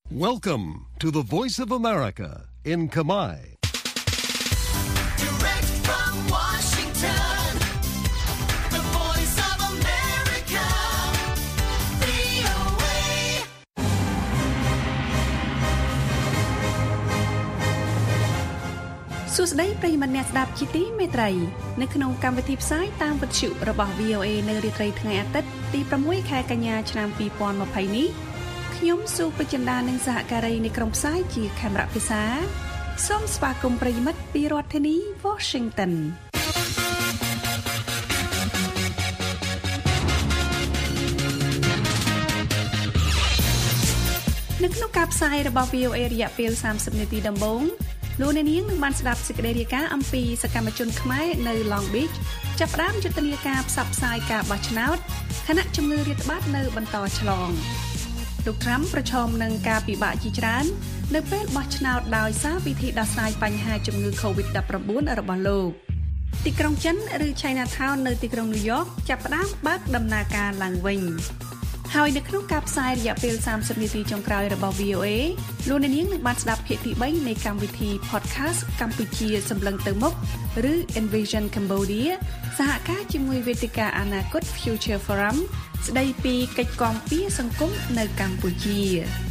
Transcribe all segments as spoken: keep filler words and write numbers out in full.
Welcome to the Voice of America in Khmer. Direct from Washington, the Voice of America, វី អូ เอ សួស្តីប្រិយមិត្តអ្នកស្ដាប់ជាទីមេត្រីនៅក្នុងកម្មវិធីផ្សាយតាមវិទ្យុរបស់ វី អូ เอ នៅរាត្រីថ្ងៃអាទិត្យទីប្រាំមួយខែកញ្ញាឆ្នាំពីរពាន់ម្ភៃនេះខ្ញុំស៊ូពេជ្រចិន្តានិងសហការីនៃក្រុមផ្សាយជាខេមរៈភាសាសូមស្វាគមន៍ប្រិយមិត្តពីរដ្ឋធានី Washington នៅក្នុងការផ្សាយរបស់ វី អូ เอ រយៈពេលសាមសិបនាទីដំបូងលោកអ្នកនាងនឹងបានស្ដាប់សេចក្តីរាយការណ៍អំពីសកម្មជនខ្មែរនៅ Long Beach ចាប់ផ្ដើមយុទ្ធនាការផ្សព្វផ្សាយការបោះឆ្នោតខណៈជំងឺរាតត្បាតនៅបន្តឆ្លងលោក Trump ប្រឈមនឹងការពិបាកជាច្រើននៅពេលបោះឆ្នោតដោយសារវិធីដោះស្រាយបញ្ហាជំងឺ COVID ដប់ប្រាំបួន របស់លោកទីក្រុងចិនឬ Chinatown នៅទីក្រុង New York ចាប់ផ្ដើមបើកដំណើរការឡើងវិញហើយនៅក្នុងការផ្សាយរយៈពេលសាមសិបនាទីចុងក្រោយរបស់ វី អូ เอ លោកអ្នកនាងនឹងបានស្ដាប់ភាគទីបីនៃកម្មវិធី Podcast កម្ពុជាសម្លឹងទៅមុខឬ Envision Cambodia សហការជាមួយវេទិកាអនាគត Future Forum ស្ដីពីកិច្ចគាំពារសង្គមនៅកម្ពុជា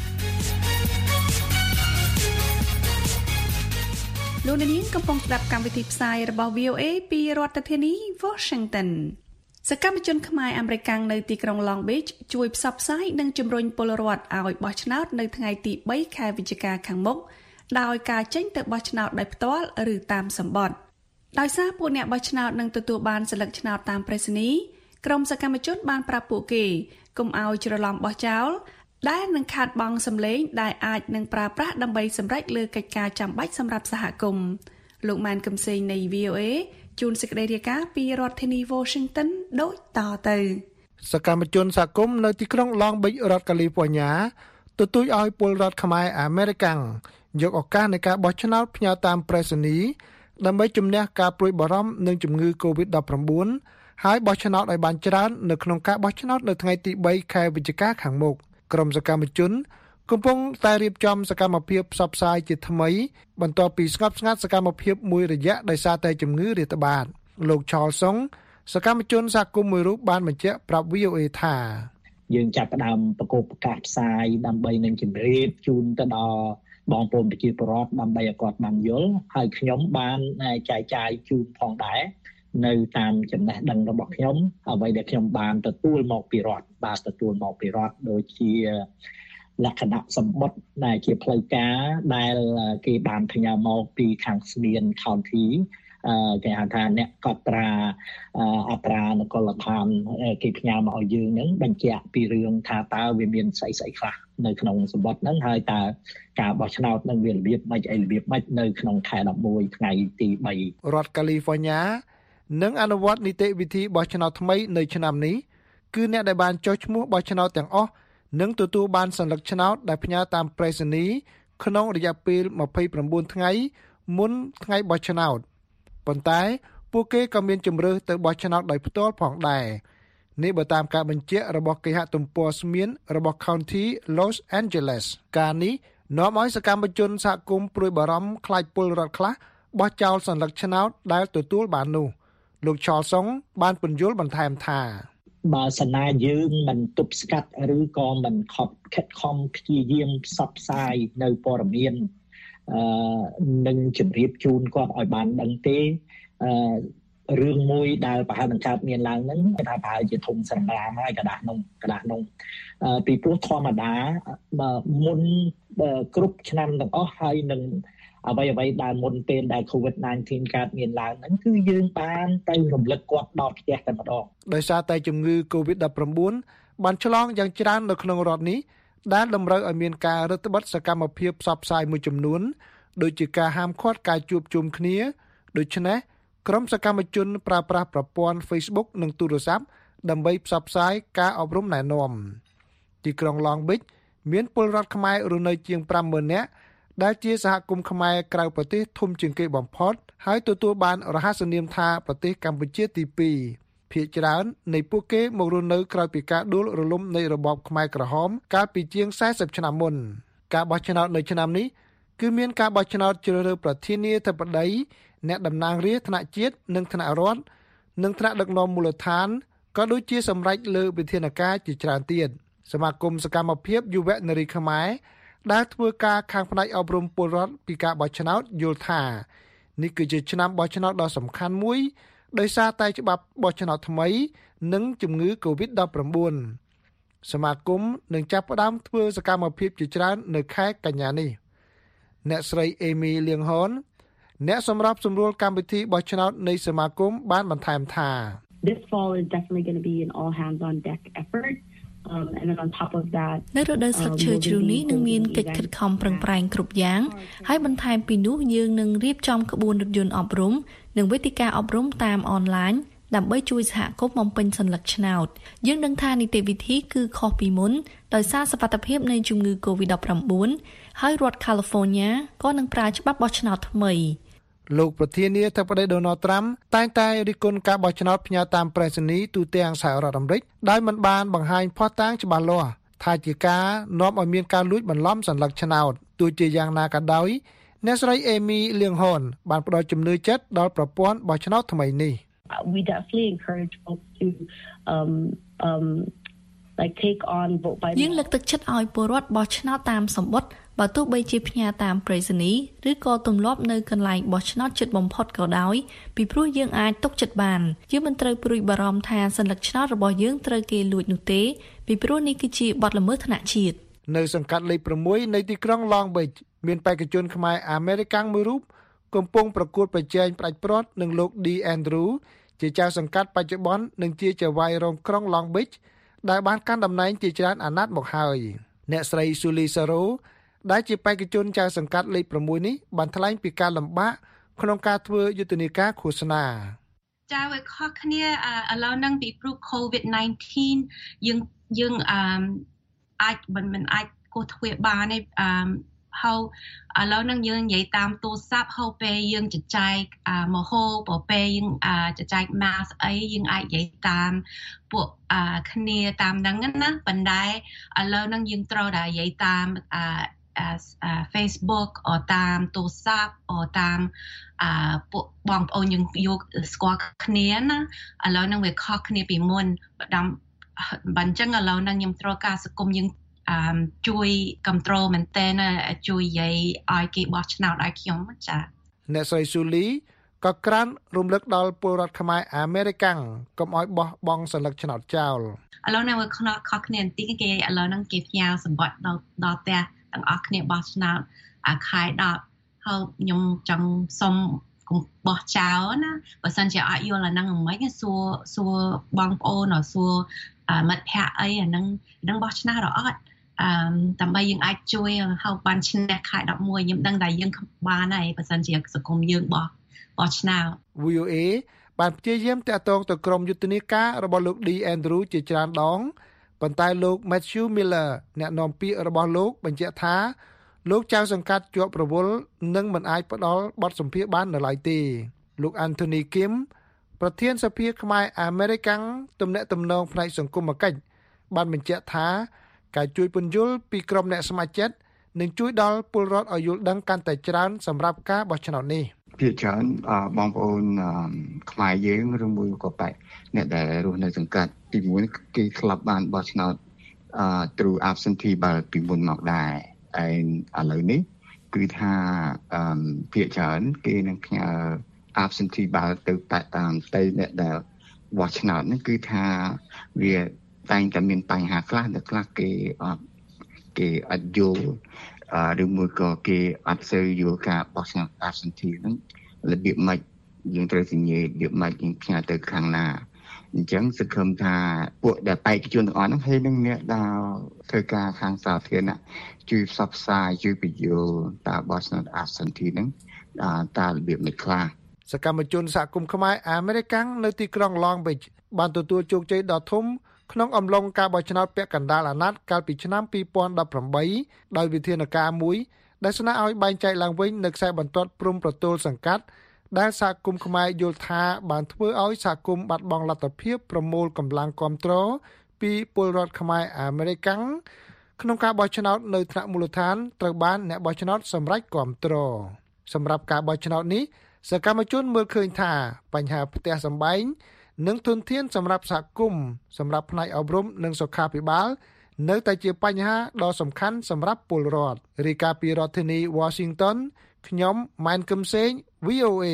លោកអ្នកនាងកំពុងស្ដាប់កម្មវិធីផ្សាយរបស់ វី អូ เอ ពីរដ្ឋធានី Washingtonសកម្មជនខ្មែរអាមេរិកាំងនៅទីក្រុង Long Beach ជួយផ្សព្វផ្សាយនិងជំរុញពលរដ្ឋឲ្យបោះឆ្នោតនៅថ្ងៃទីបីខែវិច្ឆិកាខាងមុខដោយការចេញទៅបោះឆ្នោតដោយផ្ទាល់ឬតាមសម្បត្តិដោយសារពួកអ្នកបោះឆ្នោតនឹងទទួលបានសិលឹកឆ្នោតតាមប្រេសនីក្រុមសកម្មជនបានប្រាប់ពួកគេកុំឲ្យច្រឡំបោះចោលដែលនឹងខាតបង់សម្លេងដែលអាចនឹងប្រើប្រាស់ដើម្បីសម្រេចលើកិច្ចការចាំបាច់សម្រាប់សហគមន៍លោកម៉ានកំសែងនៃ វី អូ เอ ជួនសេចក្តីរាយការណ៍ពីរដ្ឋធានី Washington ដូចតទៅសកម្មជនសហគមន៍នៅទីក្រុង Long Beach រដ្ឋកាលីហ្វ័រញ៉ាទទូចឲ្យពលរដ្ឋខ្មែរអាមេរិកាំងយកឱកាសនៃការបោះឆ្នោតផ្ញើតាមប្រេសនីដើម្បីជំនះការព្រួយបារម្ភនឹងជំងឺ COVID ដប់ប្រាំបួន ហើយបោះឆ្នោតឲ្យបានច្រើននៅក្នុងការបោះឆ្នោតនៅថ្ងៃទីបីខែវិច្ឆិកាខាងមុខក្រុមសកម្មជនកំពុងតែរៀបចំសកម្មភាពផ្សព្វផ្សាយជាថ្មីបន្ទាប់ពីស្ងប់ស្ងាត់សកម្មភាពមួយរយៈដោយសារតែជំងឺរាតត្បាតលោក Charles Song សកម្មជនសហគមន៍មួយរូបបានបញ្ជាក់ប្រាប់ វី អូ เอ ថាយើងចាប់ផ្ដើមប្រកបប្រកាសផ្សាយដើម្បីនឹងជម្រាបជូនទៅដល់បងប្អូនប្រជាពលរដ្ឋដើម្បីឲ្យគាត់បានយល់ហើយខ្ញុំបានចែកចាយជូនផងដែរនៅតាមចំណេះដឹងរបស់ខ្ញុំអ្វីដែលខ្ញុំបានទទួលមកពីរដ្ឋបានទទួលមកពីរដ្ឋដូចជាលក្ខណៈសម្បត្តិដែលជាផ្លូវការដែលគេបានផ្ញើមកពីខាងស្មៀន County អឺគេហៅថាអ្នកកត់ត្រាអត្រានគរឋានគេផ្ញើមកឲ្យយើងហ្នឹងបញ្ជាក់ពីរឿងថាតើវាមានស្អីស្អីខ្លះនៅក្នុងសម្បត្តិហ្នឹងហើយតើការបោះឆ្នោតនឹងវារបៀបម៉េចអីរបៀបម៉េចនៅក្នុងខែដប់មួយថ្ងៃទីបីរដ្ឋកាលីហ្វ័រញ៉ានឹងអនុវត្តនីតិវិធីបោះឆ្នោតថ្មីនៅឆ្នាំនេះគឺអ្នកដែលបានចុះឈ្មោះបោះឆ្នោតទាំងអស់នឹងទទួលបានសញ្ញាឆ្នោតដែលផ្ញើតាមប្រេសនីក្នុងរយៈពេលម្ភៃប្រាំបួនថ្ងៃមុនថ្ងៃបោះឆ្នោតប៉ុន្តែពួកគេក៏មានជំរើសទៅបោះឆ្នោតដោយផ្ទាល់ផងដែរនេះបើតាមការបញ្ជាក់របស់គេហទំព័រស្មៀនរបស់ County Los Angeles ការនេះនាំឲ្យសកម្មជនសហគមន៍ព្រួយបារម្ភខ្លាចពលរដ្ឋខ្លះបោះចោលសញ្ញាឆ្នោតដែលទទួលបាននោះលោក Charles Song បានពន្យល់បន្ថែមថាបើសិនណាយើងមិនទប់ស្កាត់ឬក៏មិនខំខិតខំព្យាយាមផ្សព្វផ្សាយនៅព័ត៌មានអឺនឹងជម្រាបជូនគាត់ឲ្យបានដឹងទេអឺរឿងមួយដែលប្រហែលនឹងកើតមានឡើងហ្នឹងគេថាប្រហែលជាធំសម្រាប់ហើយកដាស់នោះកដាស់នោះអឺពីព្រោះធម្មតាមុនគ្រប់ឆ្នាំទាំងអស់ហើយនឹងអ្វីអ្វីដែលមុនពេលដែល COVID ដប់ប្រាំបួន កើតមានឡើងហ្នឹងគឺយើងបានទៅរំលឹកគាត់ដល់ផ្ទះតែម្ដងដោយសារតែជំងឺ COVID ដប់ប្រាំបួន បានឆ្លងយ៉ាងច្រើននៅក្នុងរដ្ឋនេះដែលតម្រូវឲ្យមានការរឹតបន្តឹងសកម្មភាពផ្សព្វផ្សាយមួយចំនួនដូចជាការហាមឃាត់ការជួបជុំគ្នាដូច្នេះក្រុមសកម្មជនប្រើប្រាស់ប្រព័ន្ធ Facebook និងទូរស័ព្ទដើម្បីផ្សព្វផ្សាយការអប់រំណែនាំទីក្រុង Long Beach មានពលរដ្ឋខ្មែររស់នៅជាង ប្រាំម៉ឺន នាក់ដែលជាសហគមន៍ខ្មែរក្រៅប្រទេសធំជាងគេបំផុតហើយទទួលបានរហស្សនាមថាប្រទេសកម្ពុជាទីពីរភាគច្រើននៃពួកគេមករស់នៅក្រោយពីការដួលរលំនៃរបបខ្មែរក្រហមកាលពីជាងសែសិបឆ្នាំមុនការបោះឆ្នោតនៅឆ្នាំនេះគឺមានការបោះឆ្នោតជ្រើសរើសប្រធានាធិបតីអ្នកតំណាងរាស្ត្រថ្នាក់ជាតិនិងថ្នាក់រដ្ឋនិងថ្នាក់ដឹកនាំមូលដ្ឋានក៏ដូចជាសម្រេចលើវិធានការជាច្រើនទៀតសមាគមសកម្មភាពយុវនារីខ្មែរដែលធ្វើការខាងផ្នែកអប់រំពលរដ្ឋពីការបោះឆ្នោតយល់ថានេះគឺជាឆ្នាំបោះឆ្នោតដ៏សំខាន់មួយដោយសារតែច្បាប់បោះឆ្នោតថ្មីនិងជំងឺ កូវីដ ដប់ប្រាំបួន សមាគមនឹងចាប់ផ្ដើមធ្វើសកម្មភាពជាច្រើននៅខែកញ្ញានេះអ្នកស្រីអេមីលៀងហនអ្នកសម្របសម្រួលកម្មវិធីបោះឆ្នោតនៃសមាគមបានបន្ថែមថា This fall is definitely going to be an all hands on deck effort um and then on top of that នៅរដូវស្លឹកឈើជ្រុះនេះនឹងមានកិច្ចខិតខំប្រឹងប្រែងគ្រប់យ៉ាងហើយបន្ថែមពីនោះយើងនឹងរៀបចំក្បួនរថយន្តអប់រំនិងវេទិកាអប់រំតាមអនឡាញដើម្បីជួយសហគមន៍បំពេញសញ្ញាឆ្នោតយើងដឹងថានីតិវិធីគឺខុសពីមុនដោយសារសកម្មភាពនៃជំងឺ កូវីដ ដប់ប្រាំបួន ហើយរដ្ឋ California ក៏នឹងប្រើច្បាប់បោះឆ្នោតថ្មីលោកប្រធានាធិបតី Donald Trump តែងតែរិះគន់ការបោះឆ្នោតផ្ញើតាមប្រេសនីទូទាំងសហរដ្ឋអាមេរិកដោយមិនបានបង្ហាញភស្តុតាងច្បាស់លាស់ថាជាការនាំឲ្យមានការលួចបន្លំសញ្ញាឆ្នោតទោះជាយ៉ាងណាក៏ដោយអ្នកស្រីអេមីលៀងហនបានផ្ដល់ជំនឿចិត្តដល់ប្រព័ន្ធបោះឆ្នោតថ្មីនេះ We definitely encourage folks to um um like take on vote by យើងលើកទឹកចិត្តឲ្យពលរដ្ឋបោះឆ្នោតតាមសម្បត្តិបើទោះបីជាផ្ញើតាមប្រេសនីឬក៏ទម្លាប់នៅកន្លែងបោះឆ្នោតជិតបំផុតក៏ដោយពីព្រោះយើងអាចទុកចិត្តបានយើងមិនត្រូវព្រួយបារម្ភថាសញ្ញាឆ្នោតរបស់យើងត្រូវគេលួចនោះទេពីព្រោះនេះគឺជាបទល្មើសថ្នាក់ជាតិនៅសង្កាត់លេខប្រាំមួយនៃទីក្រុង Long Beach មានបេក្ខជនខ្មែរអាមេរិកាំងមួយរូបកំពុងប្រកួតប្រជែងផ្ដាច់ព្រាត់នឹងលោក D Andrew ជាចៅសង្កាត់បច្ចុប្បន្ននិងជាចៅហ្វាយរងក្រុង Long Beach ដែលបានកាន់តំណែងជាច្រើនអាណត្តិមកហើយអ្នកស្រី Suli Saro ដែលជាបេក្ខជនចៅសង្កាត់លេខប្រាំមួយនេះបានថ្លែងពីការលំបាកក្នុងការធ្វើយុទ្ធនាការឃោសនាចាវាខុសគ្នាឥឡូវហ្នឹងពីព្រោះ កូវីដ ដប់ប្រាំបួន យើងយើងអឺអាចមិនមិនអាចគោះទ្វារបានទេអឺហើយឥឡូវហ្នឹងយើងនិយាយតាមទូរស័ព្ទហើយពេលយើងចែកមហោបពេលយើងចែក mask អីយើងអាចនិយាយតាមពួកគ្នាតាមហ្នឹងណាប៉ុន្តែឥឡូវហ្នឹងយើងត្រូវតែនិយាយតាមអឺFacebook អតាមទូរស័ព្ទអតាមអពួកបងប្អូនយើងយកស្គាល់គ្នាណាឥឡូវហ្នឹងវាខុសគ្នាពីមុនបើអញ្ចឹងឥឡូវហ្នឹងខ្ញុំត្រូវការសង្គមយើងអឺជួយ control មែនតើជួយនិយាយឲ្យគេបោះឆ្នោតឲ្យខ្ញុំចាអ្នកស្រីស៊ូលីក៏ក្រានរំលឹកដល់ពលរដ្ឋខ្មែរអាមេរិកាំងកុំឲ្យបោះបង់សញ្ញាឆ្នោតចោលឥឡូវហ្នឹងវាខុសគ្នាបន្តិចគេឥឡូវហ្នឹងគេផ្ញើសម្បត្តិដល់ដល់ផ្ទះទាំងអស់គ្នាបោះឆ្នោតអាខែដប់ហើយខ្ញុំចង់សុំកុំបោះចោលណាបើសិនជាអាចយល់អាហ្នឹងមិនសួរសួរបងប្អូនឬសួរមិត្តភ័ក្តិអីអាហ្នឹងហ្នឹងបោះឆ្នោតរអត់អឺដើម្បីយើងអាចជួយហើយបានឈ្នះខែដប់មួយខ្ញុំដឹងតែយើងបានហើយបើសិនជាសង្គមយើងបោះបោះឆ្នោត V O A បានព្យាយាមតាក់ទងទៅក្រុមយុទ្ធនាការរបស់លោក D Andrew ជាច្រើនដងប៉ុន្តែលោក Matthew Miller អ្នកនាំពាក្យរបស់លោកបញ្ជាក់ថាលោកចៅសង្កាត់ជាប់រវល់និងមិនអាចផ្ដល់បទសម្ភាសន៍បាននៅឡើយទេលោក Anthony Kim ប្រធានសភាខ្មែរអាមេរិកាំងទំនាក់ទំនងផ្នែកសង្គមគិច្ចបានបញ្ជាក់ថាការជួយពន្យល់ពីក្រុមអ្នកស្ម័គ្រចិត្តនឹងជួយដល់ពលរដ្ឋឲ្យយល់ដឹងកាន់តែច្រើនសម្រាប់ការបោះឆ្នោតនេះភាគច្រើនបងប្អូនខ្មែរយើងឬមួយក៏បែបអ្នកដែលរស់នៅសង្កាត់ទីមួយគេធ្លាប់បានបោះឆ្នោតអឺ through absentee ballot ពីមុនមកដែរហើយឥឡូវនេះគឺថាអឺភាគច្រើនគេនឹងផ្ញើ absentee ballot ទៅតាមទៅអ្នកដែលបោះឆ្នោតហ្នឹងគឺថាវាតែងតែមានបញ្ហាខ្លះដែលខ្លះគេអត់គេអត់យល់អឺឬមួយក៏គេអត់សូវយល់ការបោះឆ្នោត absentee ហ្នឹងរបៀបម៉េចយើងត្រូវសញ្ញារបៀបម៉េចយើងផ្ញើទៅខាងណាអញ្ចឹងសង្ឃឹមថាពួកដែលបេក្ខជនទាំងអស់ហ្នឹងហើយនឹងអ្នកដែលធ្វើការខាងសាធារណៈជួយផ្សព្វផ្សាយជួយបញ្យល់តើបោះឆ្នោត absentee ហ្នឹងតើរបៀបម៉េចខ្លះសកម្មជនសហគមន៍ខ្មែរអាមេរិកាំងនៅទីក្រុង Long Beach បានទទួលជោគជ័យដ៏ធំក្នុងអំឡុងការបោះឆ្នោតពាក់កណ្ដាលអាណត្តិកាលពីឆ្នាំពីរពាន់ដប់ប្រាំបីដោយវិធានការមួយដែលស្នើឲ្យបែងចែកឡើងវិញនៅខ្សែបន្ទាត់ព្រំប្រទល់សង្កាត់ដែលសហគមន៍ខ្មែរយល់ថាបានធ្វើឲ្យសហគមន៍បាត់បង់លទ្ធភាពប្រមូលកម្លាំងគាំទ្រពីពលរដ្ឋខ្មែរអាមេរិកាំងក្នុងការបោះឆ្នោតនៅថ្នាក់មូលដ្ឋានត្រូវបានអ្នកបោះឆ្នោតសម្រេចគាំទ្រសម្រាប់ការបោះឆ្នោតនេះសកម្មជនមើលឃើញថាបញ្ហាផ្ទះសម្បែងនិងធនធានសម្រាប់សហគមន៍សម្រាប់ផ្នែកអប់រំនិងសុខាភិបាលនៅតែជាបញ្ហាដ៏សំខាន់សម្រាប់ពលរដ្ឋរាយការណ៍ពីរដ្ឋធានី Washington ខ្ញុំម៉ែនកឹមសេង វី អូ เอ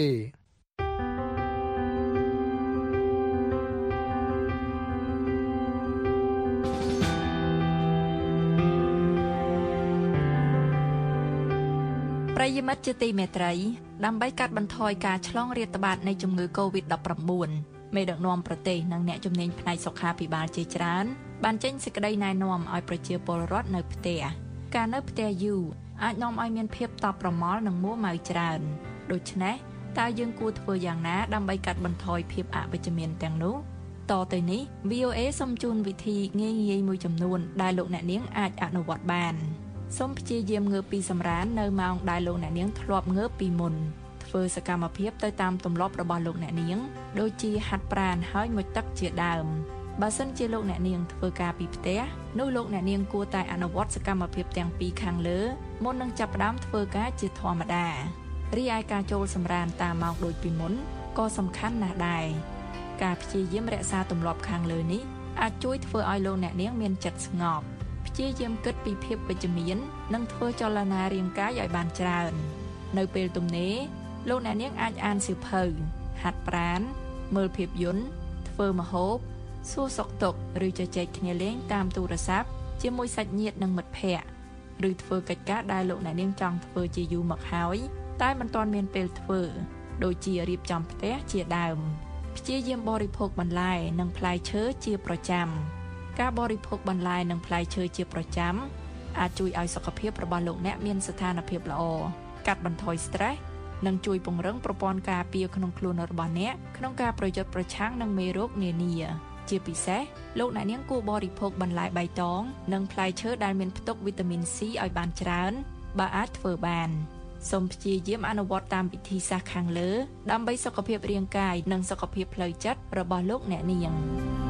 ប្រិយមិត្តជាទីមេត្រីដើម្បីកាត់បន្ថយការឆ្លងរាតត្បាតនៃជំងឺ កូវីដ ដប់ប្រាំបួន មេដឹកនាំប្រទេសនិងអ្នកជំនាញផ្នែកសុខាភិបាលជាច្រើនបានចេញសេចក្តីណែនាំឲ្យប្រជាពលរដ្ឋនៅផ្ទះការនៅផ្ទះយូរអាចនាំឲ្យមានភាពតប់ប្រមល់និងមួម៉ៅច្រើនដូច្នេះតើយើងគួរធ្វើយ៉ាងណាដើម្បីកាត់បន្ថយភាពអវិជ្ជមានទាំងនោះតទៅនេះ វី អូ เอ សូមជូនវិធីងាយៗមួយចំនួនដែលលោកអ្នកនាងអាចអនុវត្តបានសូមព្យាយាមងើបពីសម្រាននៅម៉ោងដែលលោកអ្នកនាងធ្លាប់ងើបពីមុនធ្វើសកម្មភាពទៅតាមទម្លាប់របស់លោកអ្នកនាងដូចជាហាត់ប្រាណហើយមុជទឹកជាដើមបើសិនជាលោកអ្នកនាងធ្វើការពីផ្ទះនោះលោកអ្នកនាងគួរតែអនុវត្តសកម្មភាពទាំងពីរខាងលើមុននឹងចាប់ផ្ដើមធ្វើការជាធម្មតារីឯការចូលសម្រានតាមម៉ោងដូចពីមុនក៏សំខាន់ណាស់ដែរការព្យាយាមរក្សាទម្លាប់ខាងលើនេះអាចជួយធ្វើឲ្យលោកអ្នកនាងមានចិត្តស្ងប់ព្យាយាមគិតពីភាពវិជ្ជមាននិងធ្វើចលនារាងកាយឲ្យបានច្រើននៅពេលទំនេរលោកអ្នកនាងអាចអានសៀវភៅហាត់ប្រាណមើលភាពយន្តធ្វើម្ហូបសួរសុខទុក្ខឬជជែកគ្នាលេងតាមទូរស័ព្ទជាមួយសាច់ញាតិនិងមិត្តភ័ក្តិឬធ្វើកិច្ចការដែលលោកអ្នកនាងចង់ធ្វើជាយូរមកហើយតែមិនទាន់មានពេលធ្វើដូចជារៀបចំផ្ទះជាដើមព្យាយាមបរិភោគបន្លែនិងផ្លែឈើជាប្រចាំការបរិភោគបន្លែនិងផ្លែឈើជាប្រចាំអាចជួយឲ្យសុខភាពរបស់លោកអ្នកមានស្ថានភាពល្អកាត់បន្ថយ stress និងជួយពង្រឹងប្រព័ន្ធការពារក្នុងខ្លួនរបស់អ្នកក្នុងការប្រយុទ្ធប្រឆាំងនឹងមេរោគនានាជាពិសេសលោកអ្នកនាងគួរបរិភោគបន្លែបៃតងនិងផ្លែឈើដែលមានផ្ទុកវីតាមីន C ឲ្យបានច្រើនបើអាចធ្វើបានសូមព្យាយាមអនុវត្តតាមវិធីសាស្ត្រខាងលើដើម្បីសុខភាពរាងកាយនិងសុខភាពផ្លូវចិត្តរបស់លោកអ្នកនាង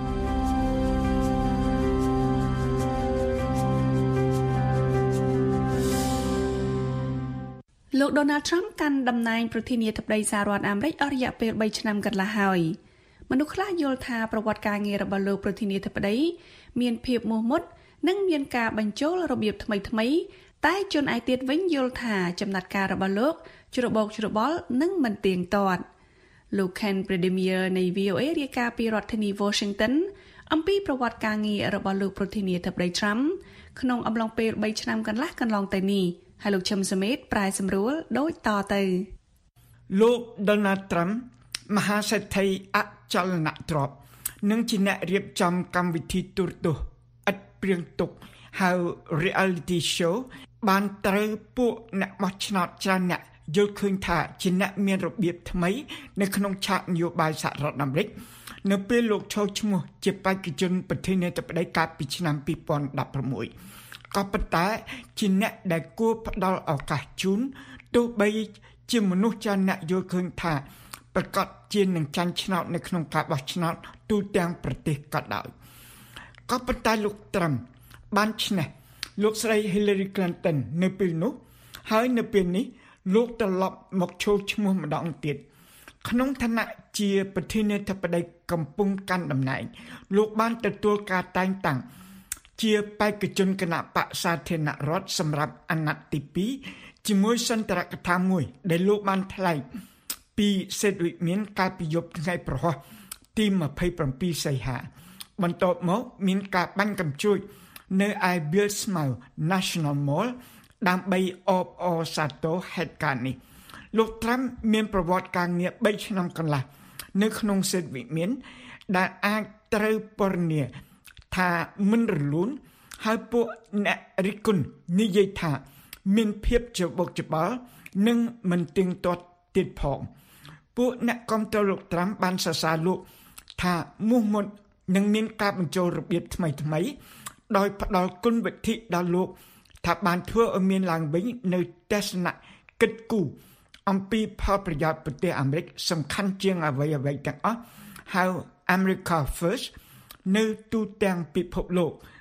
លោក Donald Trump កាន់តំណែងប្រធានាធិបតីសហរដ្ឋអាមេរិកអស់រយៈពេលបីឆ្នាំកន្លះហើយមនុស្សខ្លះយល់ថាប្រវត្តិការងាររបស់លោកប្រធានាធិបតីមានភាពមោះមុតនិងមានការបញ្ចូលរបៀបថ្មីៗតែជនឯទៀតវិញយល់ថាចំណាត់ការរបស់លោកជ្របោកជ្របល់និងមិនទៀងទាត់លោក Ken Bredemir នៃ វី អូ เอ រាយការណ៍ពីរដ្ឋធានី Washington អំពីប្រវត្តិការងាររបស់លោកប្រធានាធិបតី Trump ក្នុងអំឡុងពេលបីឆ្នាំកន្លះកន្លងទៅនេះហើយលោកឈឹមសមេតប្រែសម្រួលដូចតទៅលោក Donald Trump មហាសេដ្ឋីអចលនទ្រព្យនិងជាអ្នករៀបចំកម្មវិធីទូរទស្សន៍ឥតព្រៀងទុកហៅ reality show បានត្រូវពួកអ្នកបោះឆ្នោតច្រើនអ្នកយល់ឃើញថាជាអ្នកមានរបៀបថ្មីនៅក្នុងឆាកនយោបាយសហរដ្ឋអាមេរិកនៅពេលលោកចូលឈ្មោះជាបេក្ខជនប្រធានាធិបតីកាលពីឆ្នាំពីរពាន់ដប់ប្រាំមួយក៏ប៉ុន្តែជាអ្នកដែលគួរផ្ដល់ឱកាសជូនទោះបីជាមនុស្សច្រើនអ្នកយល់ឃើញថាប្រកាសជានឹងចាញ់ឆ្នោតនៅក្នុងការបោះឆ្នោតទូទាំងប្រទេសក៏ដោយក៏ប៉ុន្តែលោក Trump បានឈ្នះលោកស្រី Hillary Clinton នៅពេលនោះហើយនៅពេលនេះលោកត្រឡប់មកចូលឈ្មោះម្ដងទៀតក្នុងឋានៈជាប្រធានាធិបតីកំពុងកាន់តំណែងលោកបានទទួលការតែងតាំងជាបេក្ខជនគណៈបក្សសាធារណរដ្ឋសម្រាប់អាណត្តិទីពីរជាមួយសន្ទរកថាមួយដែលលោកបានថ្លែងពីសេតវិមានកាលពីយប់ថ្ងៃប្រហ័សទីម្ភៃប្រាំពីរសីហាបន្ទាប់មកមានការបាញ់កាំជ្រួចនៅឯ Bill Smile National Mall ដើម្បីអបអរសាទរហេតុការណ៍នេះលោក Trump មានប្រវត្តិការងារបីឆ្នាំកន្លះនៅក្នុងសេតវិមានដែលអាចត្រូវពណ៌នាថាមិនរលូនហើយពួកអ្នករិះគន់និយាយថាមានភាពច្របូកច្របល់និងមិនទៀងទាត់ទៀតផងពួកអ្នកគាំទ្រលោក Trump បានសរសើរលោកថាមោះមុតនឹងមានការបញ្ចូលរបៀបថ្មីថ្មីដោយផ្ដល់គុណវិធិដល់លោកថាបានធ្វើឲ្យមានឡើងវិញនៅទស្សនៈគិតគូរអំពីផលប្រយោជន៍ប្រទេសអាមេរិកសំខាន់ជាងអ្វីអ្វីទាំងអស់ហៅ America First នៅទូទាំងពិភពលោក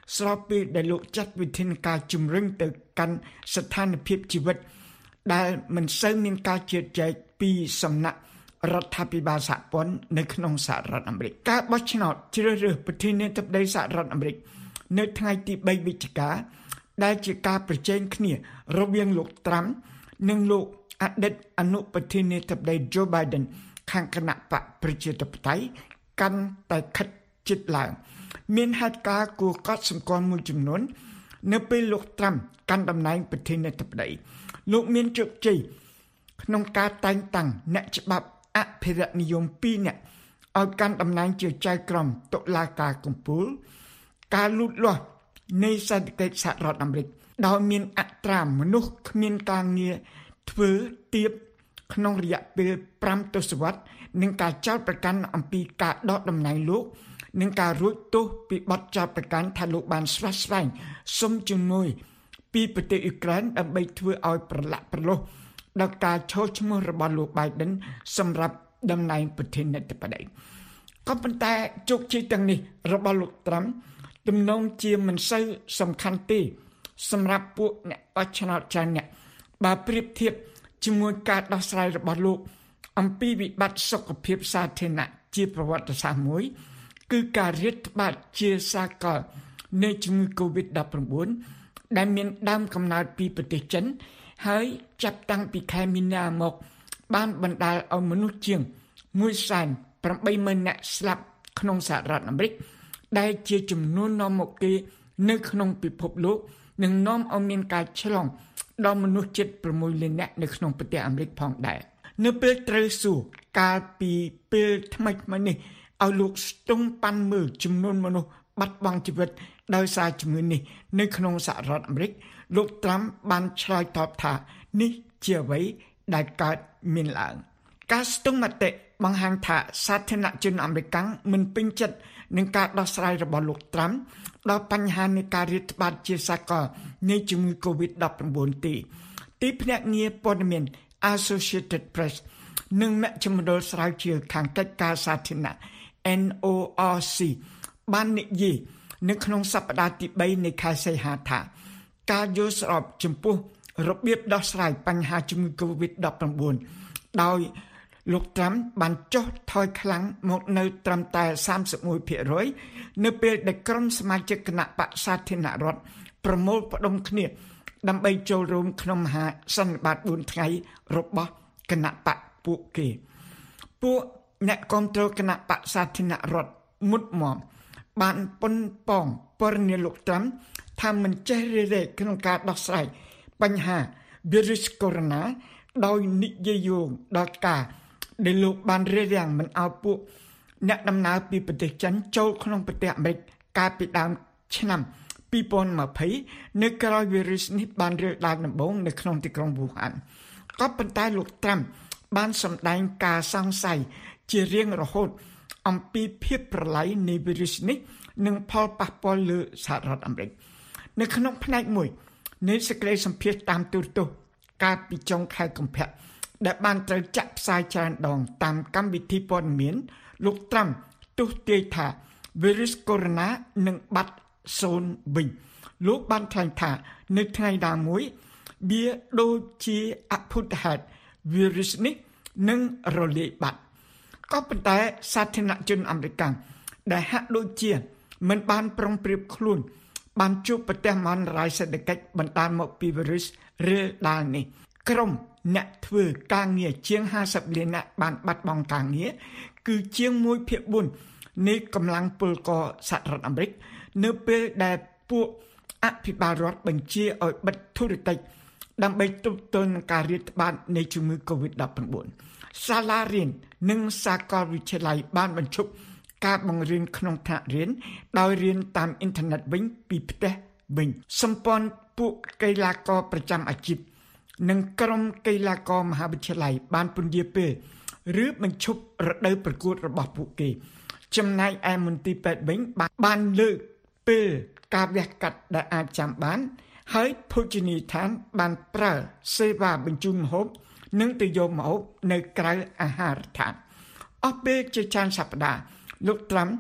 ស្របពេលដែលលោកចាត់វិធានការជំរុញទៅកាន់ស្ថានភាពជីវិតដែលមិនសូវមានការជឿជាក់ពីសំណាក់រដ្ឋាភិបាលសហព័ន្ធនៅក្នុងសហរដ្ឋអាមេរិកការបោះឆ្នោតជ្រើសរើសប្រធានាធិបតីសហរដ្ឋអាមេរិកនៅថ្ងៃទីបីវិច្ឆិកាដែលជាការប្រជែងគ្នារវាងលោកត្រាំនិងលោកអតីតអនុប្រធានាធិបតី Joe Biden ខាងគណៈបកប្រជាធិបតេយ្យកាន់តែខិតជិតឡើងមានហេតុការណ៍គួរកត់សម្គាល់មួយចំនួននៅពេលលោកត្រាំកាន់តំណែងប្រធានាធិបតីលោកមានជោគជ័យក្នុងការតែងតាំងអ្នកច្បាប់អភិរក្សនិយមពីរនាក់ឲ្យកាន់តំណែងជាចៅក្រមតុលាការកំពូលការលូតលាស់នៃសេដ្ឋកិច្ចសហរដ្ឋអាមេរិកដោយមានអត្រាមនុស្សគ្មានការងារធ្វើទាបក្នុងរយៈពេលប្រាំទសវត្សរ៍និងការចោទប្រកាន់អំពីការដកតំណែងលោកនិងការរួចទោសពីបទចោទប្រកាន់ថាលោកបានស្វាស្វែងសុំជំនួយពីប្រទេសអ៊ុយក្រែនដើម្បីធ្វើឲ្យប្រឡាក់ប្រឡោះដល់ការឈរឈ្មោះរបស់លោក Biden សម្រាប់តំណែងប្រធានាធិបតីក៏ប៉ុន្តែជោគជ័យទាំងនេះរបស់លោកត្រាំទំនងជាមិនសូវសំខាន់ទេសម្រាប់ពួកអ្នកបោះឆ្នោតច្រើនអ្នកបើប្រៀបធៀបជាមួយការដោះស្រាយរបស់លោកអំពីវិបត្តិសុខភាពសាធារណៈជាប្រវត្តិសាស្ត្រមួយគឺការរាតត្បាតជាសាកលនៃជំងឺ កូវីដ ដប់ប្រាំបួន ដែលមានដើមកំណើតពីប្រទេសចិនហើយចាប់តាំងពីខែមីនាមកបានបណ្ដាលឲ្យមនុស្សជាងមួយសែនប្រាំបីម៉ឺននាក់ស្លាប់ក្នុងសហរដ្ឋអាមេរិកដែលជាចំនួននាំមកគេនៅក្នុងពិភពលោកនិងនាំឲ្យមានការឆ្លងដល់មនុស្សជិតប្រាំមួយលាននាក់នៅក្នុងប្រទេសអាមេរិកផងដែរនៅពេលត្រូវសួរកាលពីពេលថ្មីៗនេះឲ្យលោកស្ទង់ប៉ាន់មើលចំនួនមនុស្សបាត់បង់ជីវិតដោយសារជំងឺនេះនៅក្នុងសហរដ្ឋអាមេរិកលោកត្រាំបានឆ្លើយតបថានេះជាអ្វីដែលកើតមានឡើងការស្ទង់មតិបង្ហាញថាសាធារណជនអាមេរិកមិនពេញចិត្តនឹងការដោះស្រាយរបស់លោកត្រាំដល់បញ្ហានៃការរាតត្បាតជាសាកលនៃជំងឺ កូវីដ ដប់ប្រាំបួន ទេទីភ្នាក់ងារព័ត៌មាន Associated Press និងមជ្ឈមណ្ឌលស្រាវជ្រាវខាងកិច្ចការសាធារណៈ N O R C បាននិយាយនៅក្នុងសប្តាហ៍ទីបីនៃខែសីហាថាការយល់ស្របចំពោះរបៀបដោះស្រាយបញ្ហាជំងឺ កូវីដ ដប់ប្រាំបួន ដោយលោកត្រាំបានចុះថយខ្លាំងមកនៅត្រឹមតែសាមសិបមួយភាគរយ នៅពេលដែលក្រុមសមាជិកគណៈបក្សសាធារណរដ្ឋប្រមូលផ្ដុំគ្នាដើម្បីចូលរួមក្នុងមហាសន្និបាតបួនថ្ងៃរបស់គណៈបក្សពួកគេពួកអ្នកគ្រប់គ្រងគណៈបក្សសាធារណរដ្ឋមុតមមបានប៉ុនប៉ងពរនាលោកត្រាំថាមិនចេះរិះរែកក្នុងការដោះស្រាយបញ្ហាវីរុសកូវីដ ដោយនិយាយយោងដល់ការដែលលោកបានរារាំងមិនឲ្យពួកអ្នកដំណើរពីប្រទេសចិនចូលក្នុងប្រទេសអាមេរិកកាលពីដើមឆ្នាំពីរពាន់ម្ភៃនៅក្រោយវីរុសនេះបានរាលដាលដំបូងនៅក្នុងទីក្រុងវូហានក៏ប៉ុន្តែលោកត្រាំបានសម្ដែងការសង្ស័យជារៀងរហូតអំពីភាពប្រឡាយនៃវីរុសនេះនិងផលប៉ះពាល់លើសហរដ្ឋអាមេរិកនៅក្នុងផ្នែកមួយនៃសេចក្តីសម្ភាសន៍តាមទូរទស្សន៍កាលពីចុងខែកុម្ភៈដែលបានត្រូវចាក់ផ្សាយច្រើនដងតាមកម្មវិធីព័ត៌មានលោកត្រាំទស្សន៍ទាយថាវីរុសកូវីដ នឹងបាត់សូន្យវិញលោកបានថ្លែងថានៅថ្ងៃណាមួយវាដូចជាអភូតហេតុវីរុសនេះនឹងរលាយបាត់ក៏ប៉ុន្តែសាធារណជនអាមេរិកដែលហាក់ដូចជាមិនបានប្រុងប្រៀបខ្លួនបានជួបប្រទះមហន្តរាយសេដ្ឋកិច្ចបណ្ដាលមកពីវីរុសរាលដាលនេះក្រុមអ្នកធ្វើការងារជាងห้าสิบលាននាក់បានបាត់បង់ការងារគឺជាងមួយភាគបួននៃកម្លាំងពលករសហរដ្ឋអាមេរិកនៅពេលដែលពួកអភិបាលរដ្ឋបញ្ជាឲ្យបិទធុរកិច្ចដើម្បីទប់ទល់នឹងការរាតត្បាតនៃជំងឺ កូវីដ ដប់ប្រាំបួន សាលារៀននិងសាកលវិទ្យាល័យបានបញ្ឈប់ការបង្រៀនក្នុងថ្នាក់រៀនដោយរៀនតាមអ៊ីនធឺណិតវិញពីផ្ទះវិញសម្ព័ន្ធពួកកីឡាករប្រចាំអាជីពនិងក្រុមកីឡាករមហាវិទ្យាល័យបានពន្យាពេលឬបញ្ឈប់រដូវប្រកួតរបស់ពួកគេចំណែកឯមន្ទីរពេទ្យវិញបានលើកពេលការវះកាត់ដែលអាចចាំបានហើយភោជនីយដ្ឋានបានប្រើសេវាបញ្ជូនម្ហូបនិងទៅយកម្ហូបនៅក្រៅអាហារដ្ឋានអស់ពេលជាច្រើនសប្តាហ៍លោកត្រាំ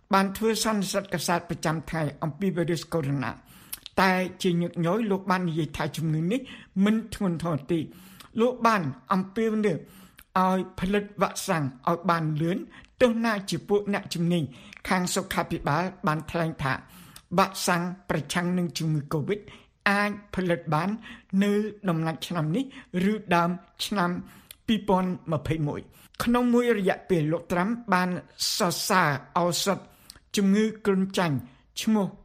បានធ្វើសន្និសីទកាសែតប្រចាំថ្ងៃអំពីវីរុសកូវីដ តែជាញឹកញយលោកបាននិយាយថាជំងឺនេះមិនធ្ងន់ធ្ងរទេលោកបានអំពាវនាវឲ្យផលិតវ៉ាក់សាំងឲ្យបានលឿនទោះណាជាពួកអ្នកជំនាញខាងសុខាភិបាលបានថ្លែងថាវ៉ាក់សាំងប្រឆាំងនឹងជំងឺ Covid អាចផលិតបាននៅដំណាច់ឆ្នាំនេះឬដើមឆ្នាំពីរពាន់ម្ភៃមួយក្នុងមួយរយៈពេលលោកត្រាំបានសរសើរឱសថជំងឺគ្រុនចាញ់ឈ្មោះ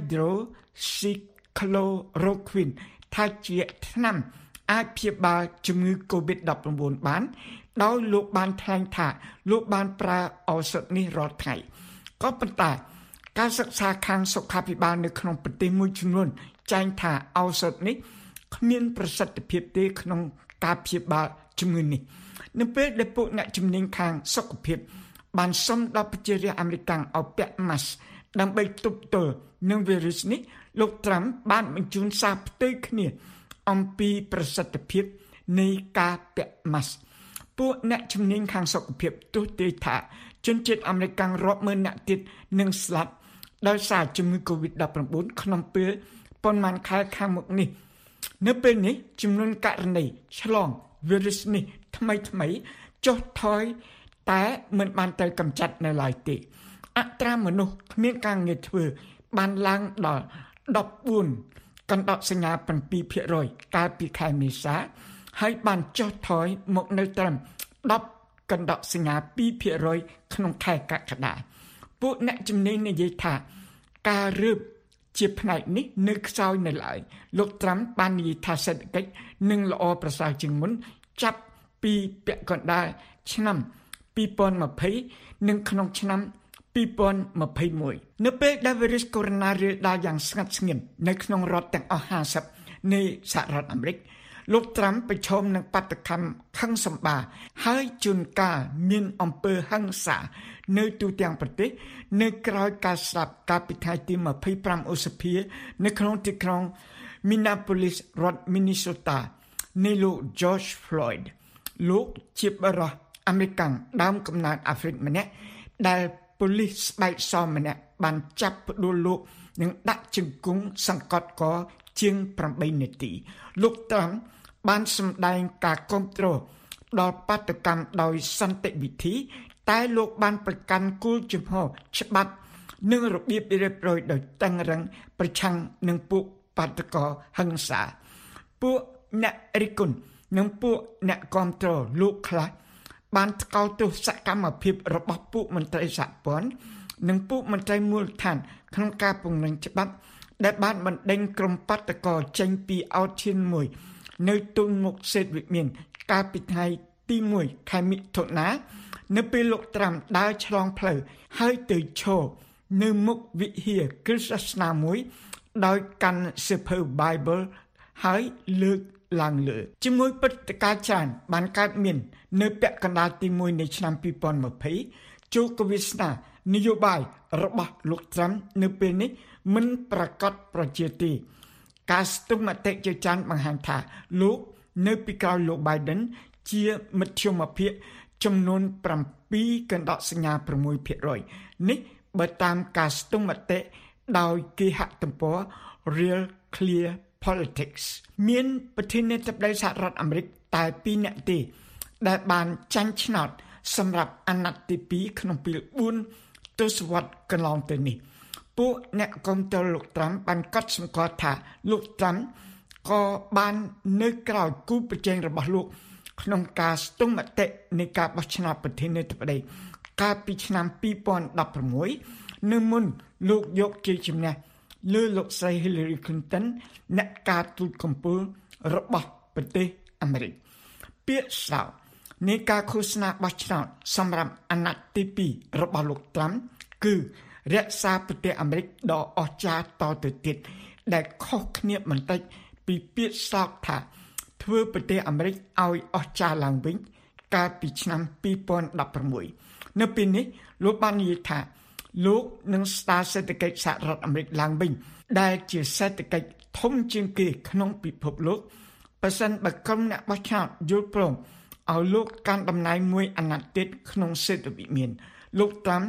Hydroxychloroquine ថាជាថ្នាំអាចព្យាបាលជំងឺ Covid ដប់ប្រាំបួន បានដោយលោកបានថ្លែងថាលោកបានប្រើឱសថនេះរាល់ថ្ងៃក៏ប៉ុន្តែការសិក្សាខាងសុខាភិបាលនៅក្នុងប្រទេសមួយចំនួនចែងថាឱសថនេះគ្មានប្រសិទ្ធភាពទេក្នុងការព្យាបាលជំងឺនេះនៅពេលដែលពួកអ្នកជំនាញខាងសុខភាពបានសុំដល់ប្រជារាស្ត្រអាមេរិកឲ្យពាក់ម៉ាស់ដើម្បីទប់ទល់នឹងវីរុសនេះលោកត្រាំបានបញ្ជូនសារផ្ទុយគ្នាអំពីប្រសិទ្ធភាពនៃការពាក់ម៉ាស់ពួកអ្នកជំនាញខាងសុខភាពទស្សន៍ទាយថាជនជាតិអាមេរិករាប់ម៉ឺននាក់ទៀតនឹងស្លាប់ដោយសារជំងឺ Covid ដប់ប្រាំបួន ក្នុងពេលប៉ុន្មានខែខាងមុខនេះនៅពេលនេះចំនួនករណីឆ្លងវីរុសនេះថ្មីថ្មីចុះថយតែមិនបានទៅកម្ចាត់នៅឡើយទេអត្រាមនុស្សគ្មានការងារធ្វើបានឡើងដល់ដប់បួនកណ្ដោសញ្ញា bảyភាគរយ កាលពីខែមេសាហើយបានចុះថយមកនៅត្រឹមដប់កណ្ដោសញ្ញា ពីរភាគរយ ក្នុងខែកក្កដាពួកអ្នកជំនាញនិយាយថាការរើបជាផ្នែកនេះនៅខ្សោយនៅឡើយលោកត្រាំបាននិយាយថាសេដ្ឋកិច្ចនឹងល្អប្រសើរជាងមុនចាប់ពីពាក់កណ្ដាលឆ្នាំពីរពាន់ម្ភៃនិងក្នុងឆ្នាំពីរពាន់ម្ភៃមួយនៅពេលដែលវីរុសកូវីដ រាលដាលយ៉ាងស្ងាត់ស្ងៀមនៅក្នុងរដ្ឋទាំងអស់ห้าสิบនៃសហរដ្ឋអាមេរិកលោកត្រាំប្រឈមនឹងបាតុកម្មខឹងសម្បារហើយជួនកាលមានអំពើហិង្សានៅទូទាំងប្រទេសនៅក្រោយការស្លាប់កាលពីថ្ងៃទីម្ភៃប្រាំឧសភានៅក្នុងទីក្រុង Minneapolis រដ្ឋ Minnesota នៃលោក George Floyd លោកជាបរិសុទ្ធអាមេរិកដើមកំណើតអាហ្វ្រិកម្នាក់ដែលប៉ូលីសស្បែកសម្នាក់បានចាប់ផ្ដួលលោកនិងដាក់ជង្គង់សង្កត់កជាងប្រាំបីនាទីលោកត្រាំបានសម្ដែងការគាំទ្រដល់បាតុកម្មដោយសន្តិវិធីតែលោកបានប្រកាន់គោលជំហរច្បាប់និងរបៀបរៀបរយដោយតឹងរ៉ឹងប្រឆាំងនឹងពួកបាតុករហិង្សាពួកអ្នករិះគន់និងពួកអ្នកគាំទ្រលោកខ្លះបានថ្កោលទោសសកម្មភាពរបស់ពួកមន្ត្រីសហព័ន្ធនិងពួកមន្ត្រីមូលដ្ឋានក្នុងការពង្រឹងច្បាប់ដែលបានបណ្ដេញក្រុមបាតុករចេញពីអោឈានមួយនៅទូនមុខសេតវិមានកាលពីថ្ងៃទីមួយខែមិថុនានៅពេលលោកត្រាំដើរឆ្លងផ្លូវហើយទៅឈរនៅមុខវិហារគ្រិស្តសាសនាមួយដោយកាន់សៀវភៅ Bible ហើយលើកឡើងលើជាមួយព្រឹត្តិការណ៍ច្រើនបានកើតមាននៅពាក់កណ្ដាលទីមួយនៃឆ្នាំពីរពាន់ម្ភៃជួគវាសនានយោបាយរបស់លោកត្រាំនៅពេលនេះមិនប្រកបប្រជាទេការស្ទង់មតិជាច្រើនបង្ហាញថាលោកនៅពីក្រោយលោក Biden ជាមធ្យមភាពចំនួនប្រាំពីរកណ្ដោសញ្ញា ប្រាំមួយភាគរយ នេះបើតាមការស្ទង់មតិដោយគេហទំព័រ Real Clear Politics មានប្រធានាធិបតីសហរដ្ឋអាមេរិកតែពីរនាក់ទេដែលបានចាញ់ឆ្នោតសម្រាប់អាណត្តិទីពីរក្នុងពេលបួនទសវត្សរ៍កន្លងទៅនេះពួកអ្នកគាំទ្រលោកត្រាំបានកត់សម្គាល់ថាលោកត្រាំក៏បាននៅក្រោយគូប្រជែងរបស់លោកក្នុងការស្ទង់មតិនៃការបោះឆ្នោតប្រធានាធិបតីកាលពីឆ្នាំពីរពាន់ដប់ប្រាំមួយនៅមុនលោកយកជ័យជំនះលើលោកស្រី Hillary Clinton អ្នកការទូតកំពូលរបស់ប្រទេសអាមេរិកពាក្យស្លោកនៃការឃោសនាបោះឆ្នោតសម្រាប់អាណត្តិទីពីររបស់លោកត្រាំគឺរក្សាប្រទេសអាមេរិកដ៏អស្ចារ្យតទៅទៀតដែលខុសគ្នាបន្តិចពីពាក្យស្លោកថាធ្វើប្រទេសអាមេរិកឲ្យអស្ចារ្យឡើងវិញកាលពីឆ្នាំពីរពាន់ដប់ប្រាំមួយនៅពេលនេះលោកបាននិយាយថាលោកនឹងស្ដារសេដ្ឋកិច្ចសហរដ្ឋអាមេរិកឡើងវិញដែលជាសេដ្ឋកិច្ចធំជាងគេក្នុងពិភពលោកប្រសិនបើក្រុមអ្នកបោះឆ្នោតយល់ព្រមឲ្យលោកកាន់តំណែងមួយអាណត្តិទៀតក្នុងសេដ្ឋវិមានលោកត្រាំ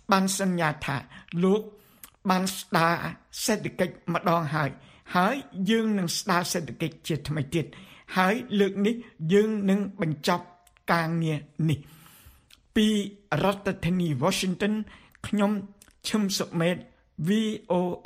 បានសន្យាថាលោកបានស្ដារសេដ្ឋកិច្ចម្ដងហើយហើយយើងនឹងស្ដារសេដ្ឋកិច្ចជាថ្មីទៀតហើយលើកនេះយើងនឹងបញ្ចប់ការងារនេះពីរដ្ឋធានី Washington ខ្ញុំឈឹមសុមេត វី អូ เอ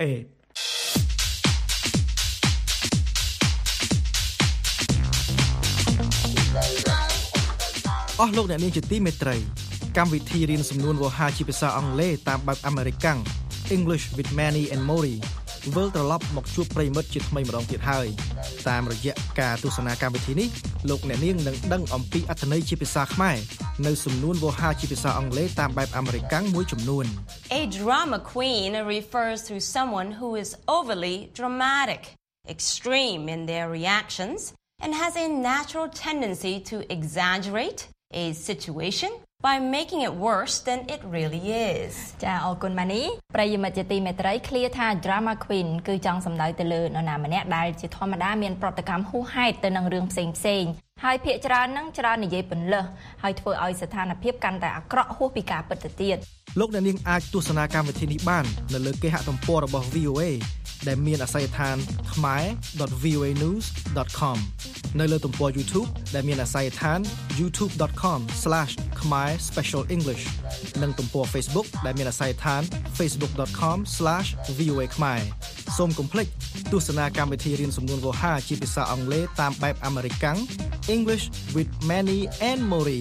អស់លោកអ្នកនាងជាទីមេត្រីកម្មវិធីរៀនសំនួនវោហាជាភាសាអង់គ្លេសតាមបែបអាមេរិកាំង English with Manny and Mori វិលត្រឡប់មកជួបប្រិយមិត្តជាថ្មីម្ដងទៀតហើយតាមរយៈការទស្សនាកម្មវិធីនេះលោកអ្នកនាងនឹងដឹងអំពីអត្ថន័យជាភាសាខ្មែរនៅសំនួនវោហាជាភាសាអង់គ្លេសតាមបែបអាមេរិកាំងមួយចំនួន A drama queen refers to someone who is overly dramatic, extreme in their reactions, and has a natural tendency to exaggerate a situation by making it worse than it really is ចាអរគុណម៉ានីប្រិយមិត្តជាទីមេត្រីឃ្លាថា drama queen គឺចង់សំដៅទៅលើនរណាម្នាក់ដែលជាធម្មតាមានប្រតិកម្មហួសហេតុទៅនឹងរឿងផ្សេងផ្សេងហើយភាគច្រើននឹងច្រើននិយាយពន្លឹះហើយធ្វើឲ្យស្ថានភាពកាន់តែអាក្រក់ហួសពីការពិតទៅទៀតលោកអ្នកនាងអាចទស្សនាកម្មវិធីនេះបាននៅលើគេហទំព័ររបស់ វី អូ เอ ដែលមានអាសយដ្ឋាន khmer dot v o a news dot com នៅលើទំព័រ YouTube ដែលមានអាសយដ្ឋាន youtube dot com slash khmer special english និងទំព័រ Facebook ដែលមានអាសយដ្ឋាន facebook dot com slash v o a khmer សូមកុំភ្លេចទស្សនាកម្មវិធីរៀនសំនួនវោហាជាភាសាអង់គ្លេសតាមបែបអាមេរិកាំង English with Manny and Mori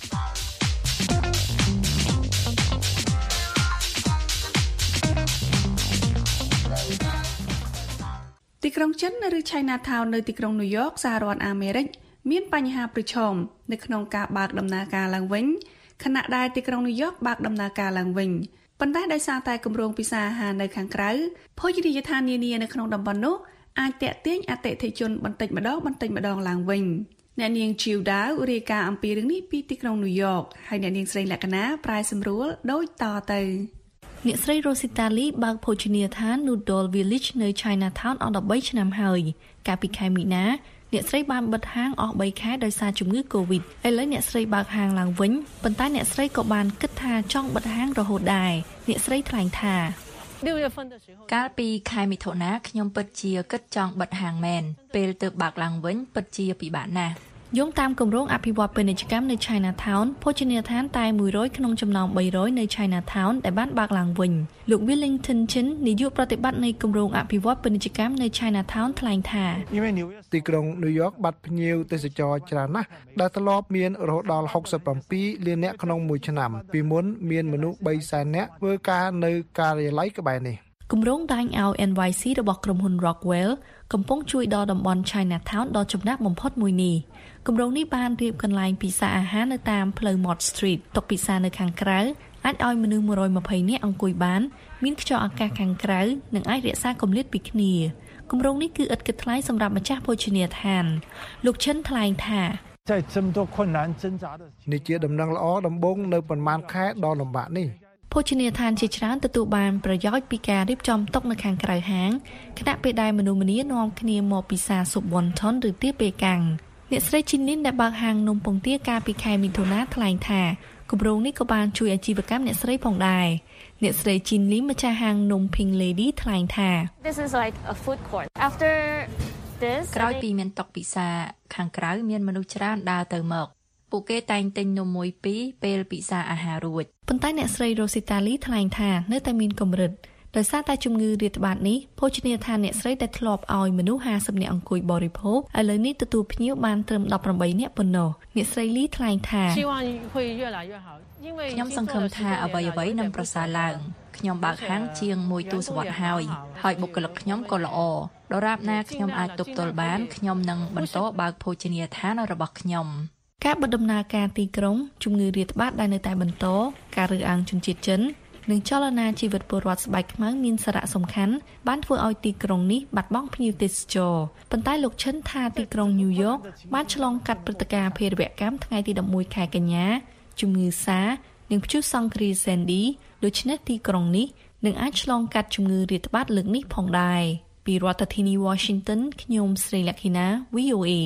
ទីក្រុងចិនឬ Chinatown នៅទីក្រុង New York សហរដ្ឋអាមេរិកមានបញ្ហាប្រឈមនៅក្នុងការបើកដំណើរការឡើងវិញខណៈដែលទីក្រុង New York បើកដំណើរការឡើងវិញប៉ុន្តែដោយសារតែគម្រោងពិសាអាហារនៅខាងក្រៅភោជនីយដ្ឋាននានានៅក្នុងតំបន់នោះអាចទាក់ទាញអតិថិជនបន្តិចម្ដងបន្តិចម្ដងឡើងវិញអ្នកនាង Jiu Dao រាយការណ៍អំពីរឿងនេះពីទីក្រុង New York ហើយអ្នកនាងស្រីលក្ខណាប្រាយសម្រួលដូចតទៅអ្នកស្រី Rosita Lee បើកភោជនីយដ្ឋាន Noodle Village នៅ Chinatown អស់ដប់បីឆ្នាំហើយកាលពីខែមីនាអ្នកស្រីបានបិទហាងអស់បីខែដោយសារជំងឺ Covid ឥឡូវអ្នកស្រីបើកហាងឡើងវិញប៉ុន្តែអ្នកស្រីក៏បានគិតថាចង់បិទហាងរហូតដែរអ្នកស្រីថ្លែងថាកាលពីខែមិថុនាខ្ញុំពិតជាគិតចង់បិទហាងមែនពេលទៅបើកឡើងវិញពិតជាពិបាកណាស់យោងតាមគម្រោងអភិវឌ្ឍពាណិជ្ជកម្មនៅ Chinatown ភោជនីយដ្ឋានតែមួយរយក្នុងចំណោមបីរយនៅ Chinatown ដែលបានបើកឡើងវិញលោក Wellington Chin នាយកប្រតិបត្តិនៃគម្រោងអភិវឌ្ឍពាណិជ្ជកម្មនៅ Chinatown ថ្លែងថាទីក្រុង New York បាត់ភ្ញៀវទេសចរច្រើនណាស់ដែលធ្លាប់មានរហូតដល់ហុកសិបពីរលាននាក់ក្នុងមួយឆ្នាំពីមុនមានមនុស្សបីសែននាក់ធ្វើការនៅការិយាល័យក្បែរនេះគម្រោងដាញ់ឲ្យ អេន វ៉ៃ ซี របស់ក្រុមហ៊ុន Rockwell កំពុងជួយដល់តំបន់ Chinatown ដ៏ចំណាក់បំផុតមួយនេះគម្រោងនេះបានរៀបកន្លែងពិសាអាហារនៅតាមផ្លូវ Mott Street តុពិសានៅខាងក្រៅអាចឲ្យមនុស្សមួយរយម្ភៃនាក់អង្គុយបានមានខ្យល់អាកាសខាងក្រៅនិងអាចរក្សាគម្លាតពីគ្នាគម្រោងនេះគឺឥតគិតថ្លៃសម្រាប់ម្ចាស់ភោជនីយដ្ឋានលោកឈិនថ្លែងថានេះជាដំណឹងល្អដំបូងនៅប៉ុន្មានខែដ៏លំបាកនេះភោជនីយដ្ឋានជាច្រើនទទួលបានប្រយោជន៍ពីការរៀបចំតុនៅខាងក្រៅហាងខណៈពេលដែលមនុស្សម្នានាំគ្នាមកពិសាស៊ុប wonton ឬទាបេកាំងអ្នកស្រីជីនីនដែលបើកហាងនំពងទាកាលពីខែមិថុនាថ្លែងថាគម្រោងនេះក៏បានជួយអាជីវកម្មអ្នកស្រីផងដែរអ្នកស្រីជីនលីម្ចាស់ហាងនំ Pink Lady ថ្លែងថា This is like a food court after this ក្រោយពីមានតុពិសាខាងក្រៅមានមនុស្សច្រើនដើរទៅមកពួកគេតែងទិញនំមួយពីរពេលពិសាអាហាររួចប៉ុន្តែអ្នកស្រី Rosita Lee ថ្លែងថានៅតែមានកម្រិតដោយសារតែជំងឺរាតត្បាតនេះភោជនីយដ្ឋានអ្នកស្រីដែលធ្លាប់ឲ្យមនុស្សហាសិបនាក់អង្គុយបរិភោគឥឡូវនេះទទួលភ្ញៀវបានត្រឹមដប់ប្រាំបីនាក់ប៉ុណ្ណោះអ្នកស្រី Lee ថ្លែងថាខ្ញុំសង្ឃឹមថាអ្វីអ្វីនឹងប្រសើរឡើងខ្ញុំបើកហាងជាងមួយទសវត្សរ៍ហើយហើយបុគ្គលិកខ្ញុំក៏ល្អដរាបណាខ្ញុំអាចទប់ទល់បានខ្ញុំនឹងបន្តបើកភោជនីយដ្ឋានរបស់ខ្ញុំការបិទដំណើរការទីក្រុងជំងឺរាតត្បាតដែលនៅតែបន្តការរើសអើងជនជាតិចិននិងចលនាជីវិតពលរដ្ឋស្បែកខ្មៅមានសារៈសំខាន់បានធ្វើឲ្យទីក្រុងនេះបាត់បង់ភ្ញៀវទេសចរប៉ុន្តែលោកឈិនថាទីក្រុង New York បានឆ្លងកាត់ព្រឹត្តិការណ៍ភេរវកម្មថ្ងៃទីដប់មួយខែកញ្ញាជំងឺសានិងព្យុះសង្គ្រាម Sandy ដូច្នេះទីក្រុងនេះនឹងអាចឆ្លងកាត់ជំងឺរាតត្បាតលើកនេះផងដែរពីរដ្ឋធានី Washington ខ្ញុំស្រីលក្ខិណា វី អូ เอ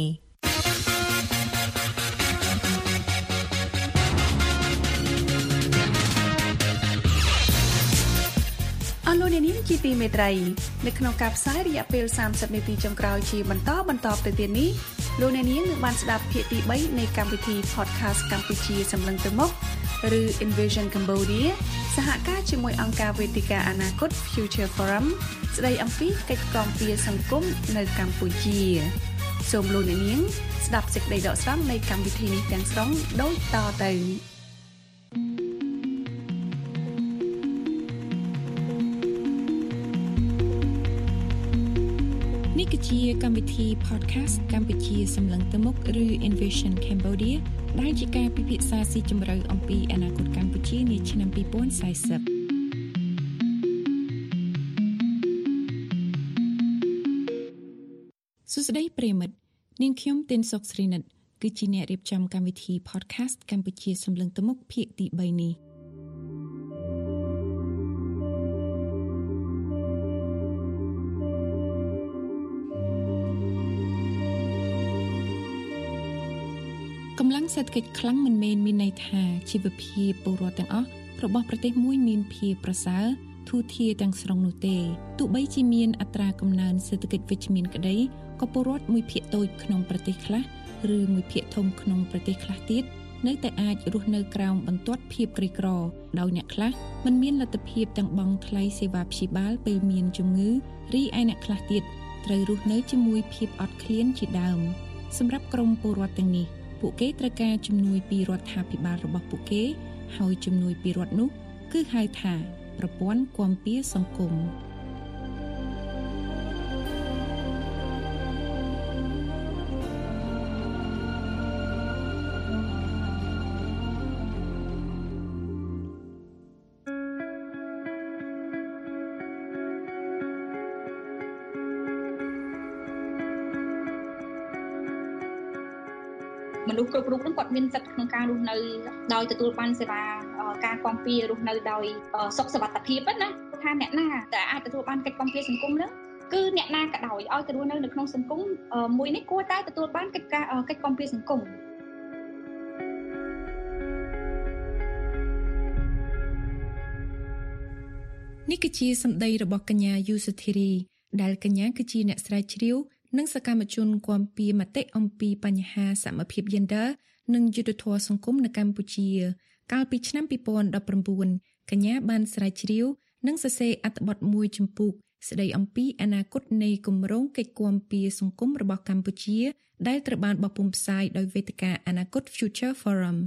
ជាទីមេត្រីនៅក្នុងការផ្សាយរយៈពេលសាមសិបនាទីចុងក្រោយជាបន្តបន្តទៅទៀតនេះលោកអ្នកនាងនឹងបានស្ដាប់ភាគទីបីនៃកម្មវិធី Podcast កម្ពុជាសម្លឹងទៅមុខឬ Envision Cambodia សហការជាមួយអង្គការវេទិកាអនាគត Future Forum ស្ដីអំពីកិច្ចគាំពារសង្គមនៅកម្ពុជាសូមលោកអ្នកនាងស្ដាប់សេចក្តីដកស្រង់នៃកម្មវិធីនេះទាំងស្រុងដូចតទៅនេះគឺជាកម្មវិធី Podcast កម្ពុជាសម្លឹងទៅមុខឬ Envision Cambodia ដែលជាការពិភាក្សាស៊ីជម្រៅអំពីអនាគតកម្ពុជានាឆ្នាំពីរពាន់សាយសិបសួស្តីប្រិយមិត្តនាងខ្ញុំទីនសុកស្រីនិតគឺជាអ្នករៀបចំកម្មវិធី Podcast កម្ពុជាសម្លឹងទៅមុខភាគទីបីនេះកម្លាំងសេដ្ឋកិច្ចខ្លាំងមិនមែនមានន័យថាជីវភាពពលរដ្ឋទាំងអស់របស់ប្រទេសមួយមានភាពប្រសើរធូរធារទាំងស្រុងនោះទេទោះបីជាមានអត្រាកំណើនសេដ្ឋកិច្ចវិជ្ជមានក្តីក៏ពលរដ្ឋមួយភាគតូចក្នុងប្រទេសខ្លះឬមួយភាគធំក្នុងប្រទេសខ្លះទៀតនៅតែអាចរស់នៅក្រោមបន្ទាត់ភាពក្រីក្រដោយអ្នកខ្លះមិនមានលទ្ធភាពទាំងបង់ថ្លៃសេវាព្យាបាលពេលមានជំងឺរីឯអ្នកខ្លះទៀតត្រូវរស់នៅជាមួយភាពអត់ឃ្លានជាដើមសម្រាប់ក្រុមពលរដ្ឋទាំងនេះពួកគេត្រូវការជំនួយពីរដ្ឋាភិបាលរបស់ពួកគេហើយជំនួយពីរដ្ឋនោះគឺហៅថាប្រព័ន្ធគាំពារសង្គមមនុស្សគ្រប់រូបនឹងគាត់មានសិទ្ធិក្នុងការរស់នៅដោយទទួលបានសេវាការគាំពាររស់នៅដោយសុខសុវត្ថិភាពណាថាអ្នកណាដែលអាចទទួលបានកិច្ចគាំពារសង្គមនោះគឺអ្នកណាក៏ដោយឲ្យទៅរស់នៅនៅក្នុងសង្គមមួយនេះគួរតែទទួលបានកិច្ចការកិច្ចគាំពារសង្គមនេះគឺជាសម្ដីរបស់កញ្ញាយូសុធីរីដែលកញ្ញាគឺជាអ្នកស្រាវជ្រាវនិងសកម្មជនគាំពារមតិអំពីបញ្ហាសមភាព Gender និងយុត្តិធម៌សង្គមនៅកម្ពុជាកាលពីឆ្នាំពីរពាន់ដប់ប្រាំបួនកញ្ញាបានស្រាវជ្រាវនិងសរសេរអត្ថបទមួយជំពូកស្ដីអំពីអនាគតនៃគម្រោងកិច្ចគាំពារសង្គមរបស់កម្ពុជាដែលត្រូវបានបោះពុម្ពផ្សាយដោយវេទិកាអនាគត Future Forum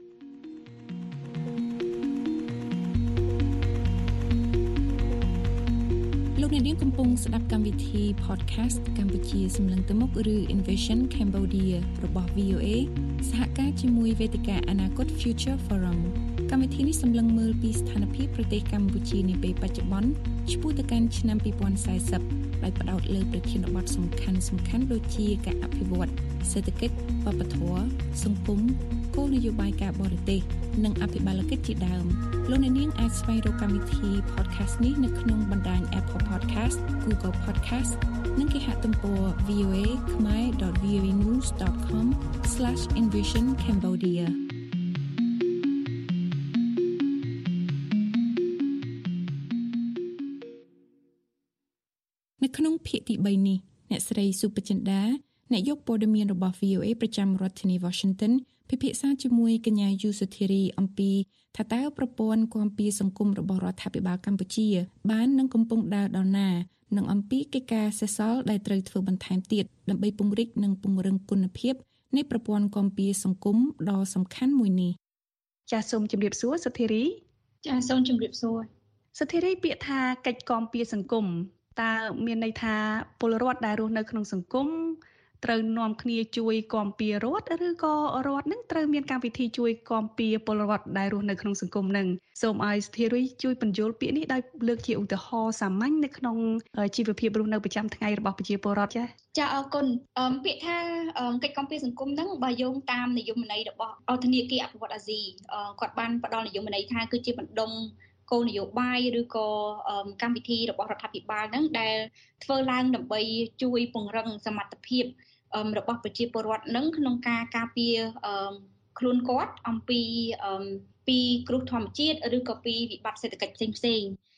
លោកអ្នកនាងកំពុងស្ដាប់កម្មវិធី Podcast កម្ពុជាសម្លឹងទៅមុខឬ Envision Cambodia របស់ វី អូ អេ សហការជាមួយវេទិកាអនាគត Future Forum កម្មវិធីនេះសម្លឹងមើលពីស្ថានភាពប្រទេសកម្ពុជានាពេលបច្ចុប្បន្នឆ្ពោះទៅកាន់ឆ្នាំពីរពាន់សាយសិបដោយផ្ដោតលើប្រធានបទសំខាន់ៗដូចជាការអភិវឌ្ឍសេដ្ឋកិច្ចវប្បធម៌សង្គមគោលនយោបាយការបរទេសនិងអភិបាលកិច្ចជាដើមលោកអ្នកនាងអាចស្វែងរកកម្មវិធី podcast នេះនៅក្នុងបណ្ដាញ Apple Podcast, Google Podcast និងគេហទំព័រ វី អូ เอ ខមែរ ដត វី អូ เอ นิวส์ ដត com ស្លាช envision cambodia នៅក្នុងភាគទីបីនេះអ្នកស្រីសុបចិន្តាអ្នកយកព័ត៌មានរបស់ វី អូ เอ ប្រចាំរដ្ឋធានី Washington ពិភាក្សាជាមួយកញ្ញាយូសុធីរីអំពីថាតើប្រព័ន្ធគាំពារសង្គមរបស់រដ្ឋាភិបាលកម្ពុជាបាននិងកំពុងដើរដល់ណានិងអំពីកិច្ចការសេសសល់ដែលត្រូវធ្វើបន្ថែមទៀតដើម្បីពង្រីកនិងពង្រឹងគុណភាពនៃប្រព័ន្ធគាំពារសង្គមដ៏សំខាន់មួយនេះចាសសូមជម្រាបសួរសុធីរីចាសសូមជម្រាបសួរសុធីរីពាក្យថាកិច្ចគាំពារសង្គមតើមានន័យថាពលរដ្ឋដែលរស់នៅក្នុងសង្គមត្រូវនាំគ្នាជួយគាំពាររដ្ឋឬក៏រដ្ឋនឹងត្រូវមានកម្មវិធីជួយគាំពារពលរដ្ឋដែលរស់នៅក្នុងសង្គមនឹងសូមឲ្យស្ថិរីជួយបញ្យល់ពាក្យនេះដោយលើកជាឧទាហរណ៍សាមញ្ញនៅក្នុងជីវភាពរស់នៅប្រចាំថ្ងៃរបស់ប្រជាពលរដ្ឋចា៎ចាអរគុណពាក្យថាកិច្ចគាំពារសង្គមនឹងបើយោងតាមនិយមន័យរបស់ធនាគារអភិវឌ្ឍន៍អាស៊ីគាត់បានផ្ដល់និយមន័យថាគឺជាបណ្ដុំគោលនយោបាយឬក៏កម្មវិធីរបស់រដ្ឋាភិបាលហ្នឹងដែលធ្វើឡើងដើម្បីជួយពង្រឹងសមត្ថភាពរបស់ប្រជាពលរដ្ឋនឹងក្នុងការការពារខ្លួនគាត់អំពីពីគ្រោះធម្មជាតិឬក៏ពីវិបត្តិសេដ្ឋកិច្ចផ្សេងៗ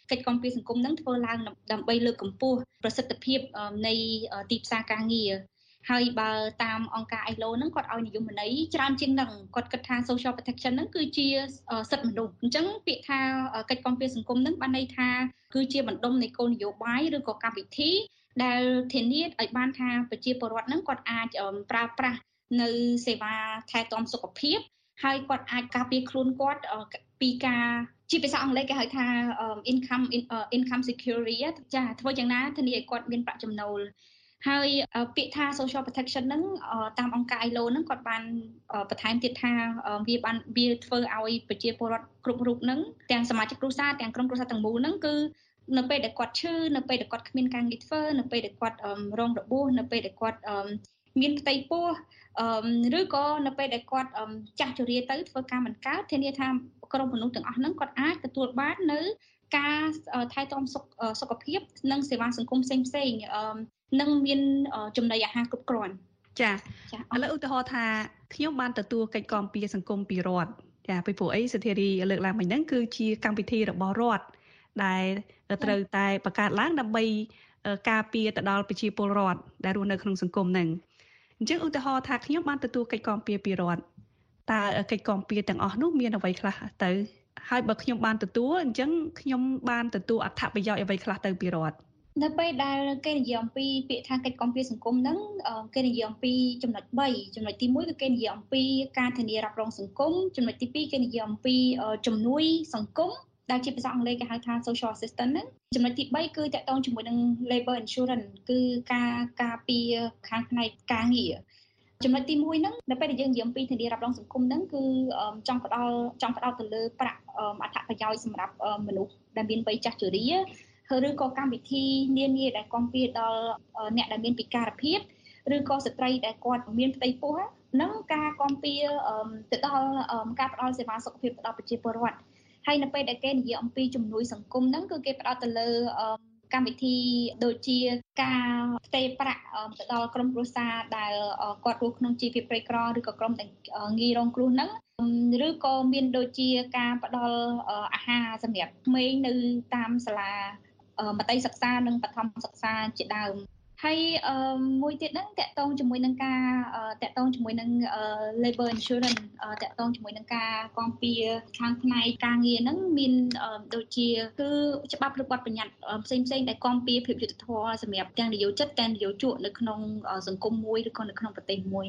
កិច្ចគាំពារសង្គមហ្នឹងធ្វើឡើងដើម្បីលើកកម្ពស់ប្រសិទ្ធភាពនៃទីផ្សារការងារហើយបើតាមអង្គការ អាយ แอล โอ ហ្នឹងគាត់ឲ្យនិយមន័យច្រើនជាងហ្នឹងគាត់គិតថា social protection ហ្នឹងគឺជាសិទ្ធិមនុស្សអញ្ចឹងពាក្យថាកិច្ចគាំពារសង្គមហ្នឹងបានន័យថាគឺជាបណ្ដុំនៃគោលនយោបាយឬក៏កម្មវិធីដែលធានាឲ្យបានថាប្រជាពលរដ្ឋហ្នឹងគាត់អាចប្រើប្រាស់នៅសេវាថែទាំសុខភាពហើយគាត់អាចការពារខ្លួនគាត់ពីការជាភាសាអង់គ្លេសគេហៅថា income income security ចាធ្វើយ៉ាងណាធានាឲ្យគាត់មានប្រាក់ចំណូលហើយពាក្យថា social protection ហ្នឹងតាមអង្គការ អាយ แอล โอ ហ្នឹងគាត់បានបន្ថែមទៀតថាវាបានវាធ្វើឲ្យប្រជាពលរដ្ឋគ្រប់រូបហ្នឹងទាំងសមាជិកគ្រួសារទាំងក្រុមគ្រួសារទាំងមូលហ្នឹងគឺនៅពេលដែលគាត់ឈឺនៅពេលដែលគាត់គ្មានការងារធ្វើនៅពេលដែលគាត់រងរបួសនៅពេលដែលគាត់មានផ្ទៃពោះឬក៏នៅពេលដែលគាត់ចាស់ជរាទៅធ្វើការមិនកើតធានាថាក្រុមមនុស្សទាំងអស់ហ្នឹងគាត់អាចទទួលបាននៅការថែទាំសុខភាពនិងសេវាសង្គមផ្សេងផ្សេងនឹងមានចំណីអាហារគ្រប់គ្រាន់ចាឥឡូវឧទាហរណ៍ថាខ្ញុំបានទទួលកិច្ចគាំពារសង្គមពីរដ្ឋចាពីព្រោះអីសធារីលើកឡើងមិញហ្នឹងគឺជាកម្មវិធីរបស់រដ្ឋដែលត្រូវតែបង្កើតឡើងដើម្បីការពារទៅដល់ប្រជាពលរដ្ឋដែលរស់នៅក្នុងសង្គមហ្នឹងអញ្ចឹងឧទាហរណ៍ថាខ្ញុំបានទទួលកិច្ចគាំពារពីរដ្ឋតើកិច្ចគាំពារទាំងអស់នោះមានអ្វីខ្លះទៅហើយបើខ្ញុំបានទទួលអញ្ចឹងខ្ញុំបានទទួលអត្ថប្រយោជន៍អ្វីខ្លះទៅពីរដ្ឋនៅពេលដែលគេនិយាយអំពីពាក្យថាកិច្ចគាំពារសង្គមហ្នឹងគេនិយាយអំពីចំណុចបីចំណុចទីមួយគឺគេនិយាយអំពីការធានារ៉ាប់រងសង្គមចំណុចទីពីរគេនិយាយអំពីជំនួយសង្គមដែលជាភាសាអង់គ្លេសគេហៅថា social assistance ហ្នឹងចំណុចទីបីគឺតាក់ទងជាមួយនឹង labor insurance គឺការការពារខាងផ្នែកការងារចំណុចទីមួយហ្នឹងនៅពេលដែលយើងនិយាយអំពីធានារ៉ាប់រងសង្គមហ្នឹងគឺចង់ផ្ដល់ចង់ផ្ដោតទៅលើប្រាក់អត្ថប្រយោជន៍សម្រាប់មនុស្សដែលមានវ័យចាស់ជរាឬក៏កម្មវិធីនានាដែលគាំពារដល់អ្នកដែលមានពិការភាពឬក៏ស្ត្រីដែលគាត់មានផ្ទៃពោះនិងការគាំពារទៅដល់ការផ្ដល់សេវាសុខភាពទៅដល់ប្រជាពលរដ្ឋហើយនៅពេលដែលគេនិយាយអំពីជំនួយសង្គមហ្នឹងគឺគេផ្ដោតទៅលើកម្មវិធីដូចជាការផ្ទេរប្រាក់ទៅដល់ក្រុមគ្រួសារដែលគាត់រស់ក្នុងជីវភាពក្រីក្រឬក៏ក្រុមដែលងាយរងគ្រោះហ្នឹងឬក៏មានដូចជាការផ្ដល់អាហារសម្រាប់ក្មេងនៅតាមសាលាមត្តេយ្យសិក្សានិងបឋមសិក្សាជាដើមហើយមួយទៀតហ្នឹងតកតងជាមួយនឹងការតកតងជាមួយនឹង labor insurance តកតងជាមួយនឹងការគាំពារខាងផ្នែកការងារហ្នឹងមានដូចជាគឺច្បាប់ឬបទបញ្ញត្តិផ្សេងផ្សេងដែលគាំពារភាពយុត្តិធម៌សម្រាប់ទាំងនិយោជិតទាំងនិយោជកនៅក្នុងសង្គមមួយឬក៏នៅក្នុងប្រទេសមួយ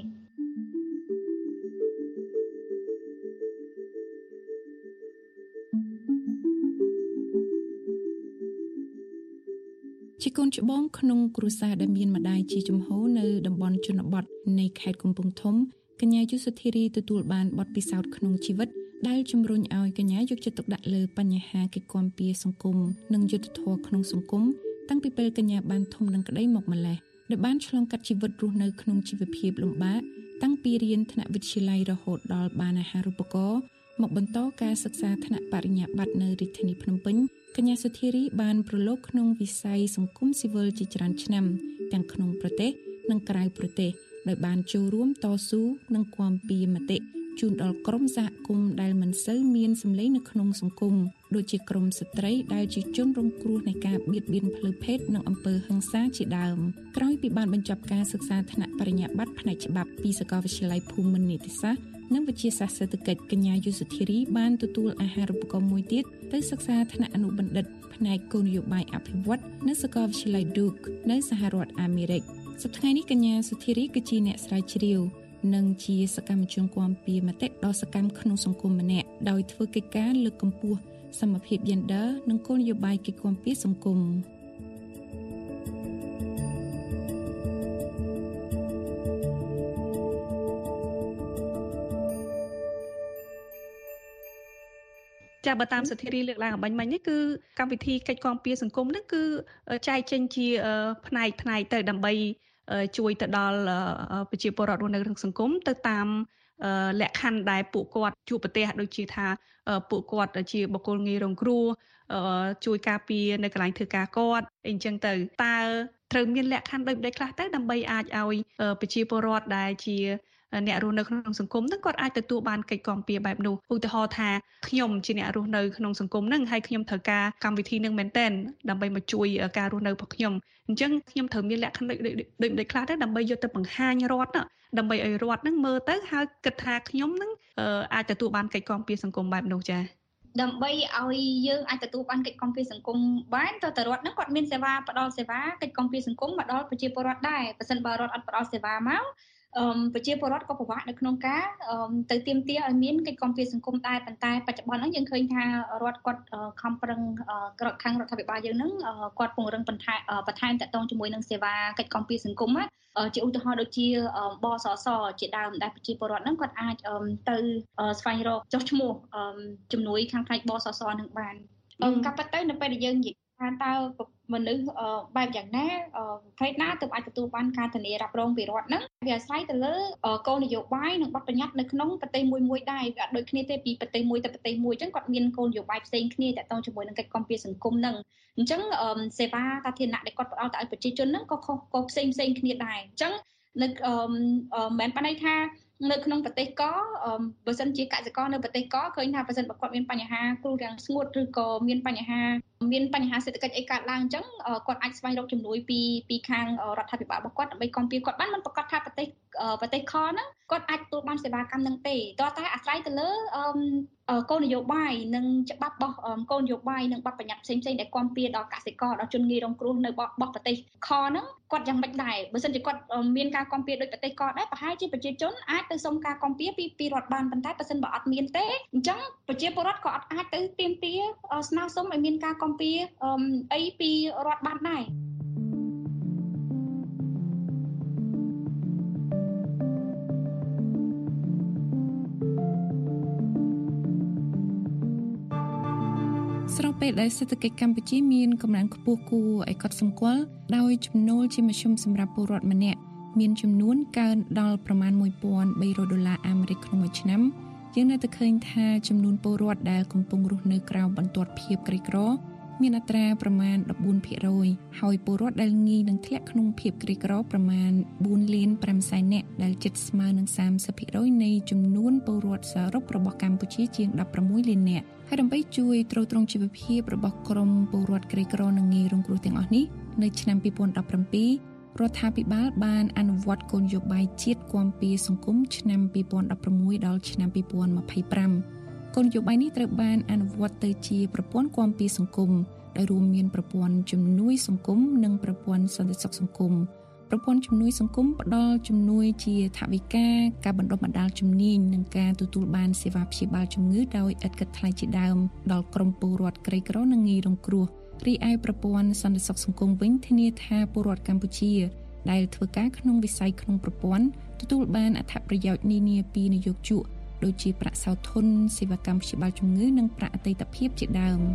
ជាកូនច្បងក្នុងគ្រួសារដែលមានម្ដាយជាជំហរនៅតំបន់ជនបទនៃខេត្តកំពង់ធំកញ្ញាយុសុធារីទទួលបានបទពិសោធន៍ក្នុងជីវិតដែលជំរុញឲ្យកញ្ញាយកចិត្តទុកដាក់លើបញ្ហាកិច្ចគាំពារសង្គមនិងយុត្តិធម៌ក្នុងសង្គមតាំងពីពេលកញ្ញាបានធំដឹងក្តីមកម្ល៉េះដែលបានឆ្លងកាត់ជីវិតរស់នៅក្នុងជីវភាពលំបាកតាំងពីរៀនថ្នាក់វិទ្យាល័យរហូតដល់បានអាហារូបករណ៍មកបន្តការសិក្សាថ្នាក់បរិញ្ញាបត្រនៅរាជធានីភ្នំពេញកញ្ញាសុធារីបានប្រឡូកក្នុងវិស័យសង្គមស៊ីវិលជាច្រើនឆ្នាំទាំងក្នុងប្រទេសនិងក្រៅប្រទេសដោយបានចូលរួមតស៊ូនិងគាំពារមតិជូនដល់ក្រុមសហគមន៍ដែលមិនសូវមានសម្លេងនៅក្នុងសង្គមដូចជាក្រុមស្ត្រីដែលជាជនរងគ្រោះនៃការបៀតបៀនផ្លូវភេទនិងអំពើហិង្សាជាដើមក្រោយពីបានបញ្ចប់ការសិក្សាថ្នាក់បរិញ្ញាបត្រផ្នែកច្បាប់ពីសាកលវិទ្យាល័យភូមិន្ទនីតិសាស្ត្រនិងវិទ្យាសាស្ត្រសេដ្ឋកិច្ចកញ្ញាយុសុធារីបានទទួលអាហារូបករណ៍មួយទៀតទៅសិក្សាថ្នាក់អនុបណ្ឌិតផ្នែកគោលនយោបាយអភិវឌ្ឍនៅសាកលវិទ្យាល័យ Duke នៅសហរដ្ឋអាមេរិកសប្តាហ៍នេះកញ្ញាសុធារីគឺជាអ្នកស្រាវជ្រាវនិងជាសកម្មជនគាំពារមតិដ៏សកម្មក្នុងសង្គមម្នាក់ដោយធ្វើកិច្ចការលើកកម្ពស់សមភាព Gender និងគោលនយោបាយកិច្ចគាំពារសង្គមចាបើតាមសធារីលើកឡើងអំបញ្ញមិញនេះគឺកម្មវិធីកិច្ចគាំពារសង្គមហ្នឹងគឺចែកចេញជាផ្នែកផ្នែកទៅដើម្បីជួយទៅដល់ប្រជាពលរដ្ឋនៅក្នុងសង្គមទៅតាមលក្ខខណ្ឌដែលពួកគាត់ជួបប្រទះដូចជាថាពួកគាត់ជាបុគ្គលងាយរងគ្រោះជួយការពារនៅកន្លែងធ្វើការគាត់អីចឹងទៅតើត្រូវមានលក្ខខណ្ឌដូចម្តេចខ្លះទៅដើម្បីអាចឲ្យប្រជាពលរដ្ឋដែលជាអ្នករស់នៅក្នុងសង្គមហ្នឹងគាត់អាចទទួលបានកិច្ចគាំពារបែបនោះឧទាហរណ៍ថាខ្ញុំជាអ្នករស់នៅក្នុងសង្គមហ្នឹងហើយខ្ញុំត្រូវការកម្មវិធីហ្នឹងមែនទែនដើម្បីមកជួយការរស់នៅរបស់ខ្ញុំអញ្ចឹងខ្ញុំត្រូវមានលក្ខខណ្ឌដូចម្តេចខ្លះទៅដើម្បីយកទៅបង្ហាញរដ្ឋដើម្បីឲ្យរដ្ឋហ្នឹងមើលទៅហើយគិតថាខ្ញុំហ្នឹងអាចទទួលបានកិច្ចគាំពារសង្គមបែបនោះចា៎ដើម្បីឲ្យយើងអាចទទួលបានកិច្ចគាំពារសង្គមបានតើតើរដ្ឋហ្នឹងគាត់មានសេវាផ្ដល់សេវាកិច្ចគាំពារសង្គមមកដល់ប្រជាពលរដ្ឋដែរបើមិនបើរដ្ឋអត់ផ្ដល់សេវាមកអឺប្រជាពលរដ្ឋក៏ពិបាកនៅក្នុងការទៅទាមទារឲ្យមានកិច្ចគាំពារសង្គមដែរប៉ុន្តែបច្ចុប្បន្នហ្នឹងយើងឃើញថារដ្ឋគាត់ខំប្រឹងក្រខាងរដ្ឋាភិបាលយើងហ្នឹងគាត់ពង្រឹងបន្ថែមបន្ថែមតកតងជាមួយនឹងសេវាកិច្ចគាំពារសង្គមជាឧទាហរណ៍ដូចជាបសសជាដើមដែលប្រជាពលរដ្ឋហ្នឹងគាត់អាចទៅស្វែងរកចុះឈ្មោះជំនួយខាងផ្នែកបសសនឹងបានក៏ប៉ុន្តែនៅពេលដែលយើងនិយាយថាតើមនុស្សបែបយ៉ាងណាប្រភេទណាទើបអាចទទួលបានការធានារ៉ាប់រងពីរដ្ឋហ្នឹងវាអាស្រ័យទៅលើគោលនយោបាយនិងបទបញ្ញត្តិនៅក្នុងប្រទេសមួយមួយដែរវាអត់ដូចគ្នាទេពីប្រទេសមួយទៅប្រទេសមួយអញ្ចឹងគាត់មានគោលនយោបាយផ្សេងគ្នាតាក់ទងជាមួយនឹងកិច្ចគាំពារសង្គមហ្នឹងអញ្ចឹងសេវាសាធារណៈដែលគាត់ផ្ដល់ទៅឲ្យប្រជាជនហ្នឹងក៏ខុសក៏ផ្សេងផ្សេងគ្នាដែរអញ្ចឹងនៅមិនបានន័យថានៅក្នុងប្រទេសកបើសិនជាកសិករនៅប្រទេសកឃើញថាបើសិនបើគាត់មានបញ្ហាគ្រោះរាំងស្ងួតឬក៏មានបញ្ហាមានបញ្ហាសេដ្ឋកិច្ចអីកើតឡើងអញ្ចឹងគាត់អាចស្វែងរកជំនួយពីពីខាងរដ្ឋាភិបាលរបស់គាត់ដើម្បីគាំពារគាត់បានមិនប្រកាសថាប្រទេសប្រទេសខហ្នឹងគាត់អាចទទួលបានសេវាកម្មនឹងទេតើតែអាស្រ័យទៅលើគោលនយោបាយនិងច្បាប់របស់គោលនយោបាយនិងបទបញ្ញត្តិផ្សេងៗដែលគាំពារដល់កសិករដល់ជនងាយរងគ្រោះនៅរបស់ប្រទេសខហ្នឹងគាត់យ៉ាងម៉េចដែរបើសិនជាគាត់មានការគាំពារដោយប្រទេសកដែរប្រហែលជាប្រជាជនអាចទៅសុំការគាំពារពីពីរដ្ឋបានប៉ុន្តែបើសិនបើអត់មានទេអញ្ចឹងប្រជាពលរដ្ឋក៏អត់អាចទៅទាមទារស្នើសុំឲ្យមានការគាំពារអីពីរដ្ឋបានដែរស្របពេលដែលសេដ្ឋកិច្ចកម្ពុជាមានកំណើនខ្ពស់គួរឲ្យកត់សម្គាល់ដោយចំណូលជាមធ្យមសម្រាប់ពលរដ្ឋម្នាក់មានចំនួនកើនដល់ប្រមាណមួយពាន់បីរយដុល្លារអាមេរិកក្នុងមួយឆ្នាំយើងនៅតែឃើញថាចំនួនពលរដ្ឋដែលកំពុងរស់នៅក្រោមបន្ទាត់ភាពក្រីក្រមានអត្រាប្រមាណ ដប់បួនភាគរយ ហើយពលរដ្ឋដែលងាយនឹងធ្លាក់ក្នុងភាពក្រីក្រប្រមាណបួនលានប្រាំសែននាក់ដែលជិតស្មើនឹងសាមសិបភាគរយនៃចំនួនពលរដ្ឋសរុបរបស់កម្ពុជាជាងដប់ប្រាំមួយលាននាក់ហើយដើម្បីជួយទ្រទ្រង់ជីវភាពរបស់ក្រុមពលរដ្ឋក្រីក្រនិងងាយរងគ្រោះទាំងអស់នេះនៅឆ្នាំពីរពាន់ដប់ប្រាំពីររដ្ឋាភិបាលបានអនុវត្តគោលនយោបាយជាតិគាំពារសង្គមឆ្នាំពីរពាន់ដប់ប្រាំមួយដល់ឆ្នាំពីរពាន់ម្ភៃប្រាំគោលនយោបាយនេះត្រូវបានអនុវត្តទៅជាប្រព័ន្ធគាំពារសង្គមដោយរួមមានប្រព័ន្ធជំនួយសង្គមនិងប្រព័ន្ធសន្តិសុខសង្គមប្រព័ន្ធជំនួយសង្គមផ្ដល់ជំនួយជាថវិកាការបណ្ដុះបណ្ដាលជំនាញនិងការទទួលបានសេវាព្យាបាលជំងឺដោយឥតគិតថ្លៃជាដើមដល់ក្រុមពលរដ្ឋក្រីក្រនិងងាយរងគ្រោះរីឯប្រព័ន្ធសន្តិសុខសង្គមវិញធានាថាពលរដ្ឋកម្ពុជាដែលធ្វើការក្នុងវិស័យក្នុងប្រព័ន្ធទទួលបានអត្ថប្រយោជន៍នានាពីនយោជកដូចជាប្រាក់សោធនសេវាកម្មព្យាបាលជំងឺនិងប្រាក់អតីតភាពជាដើម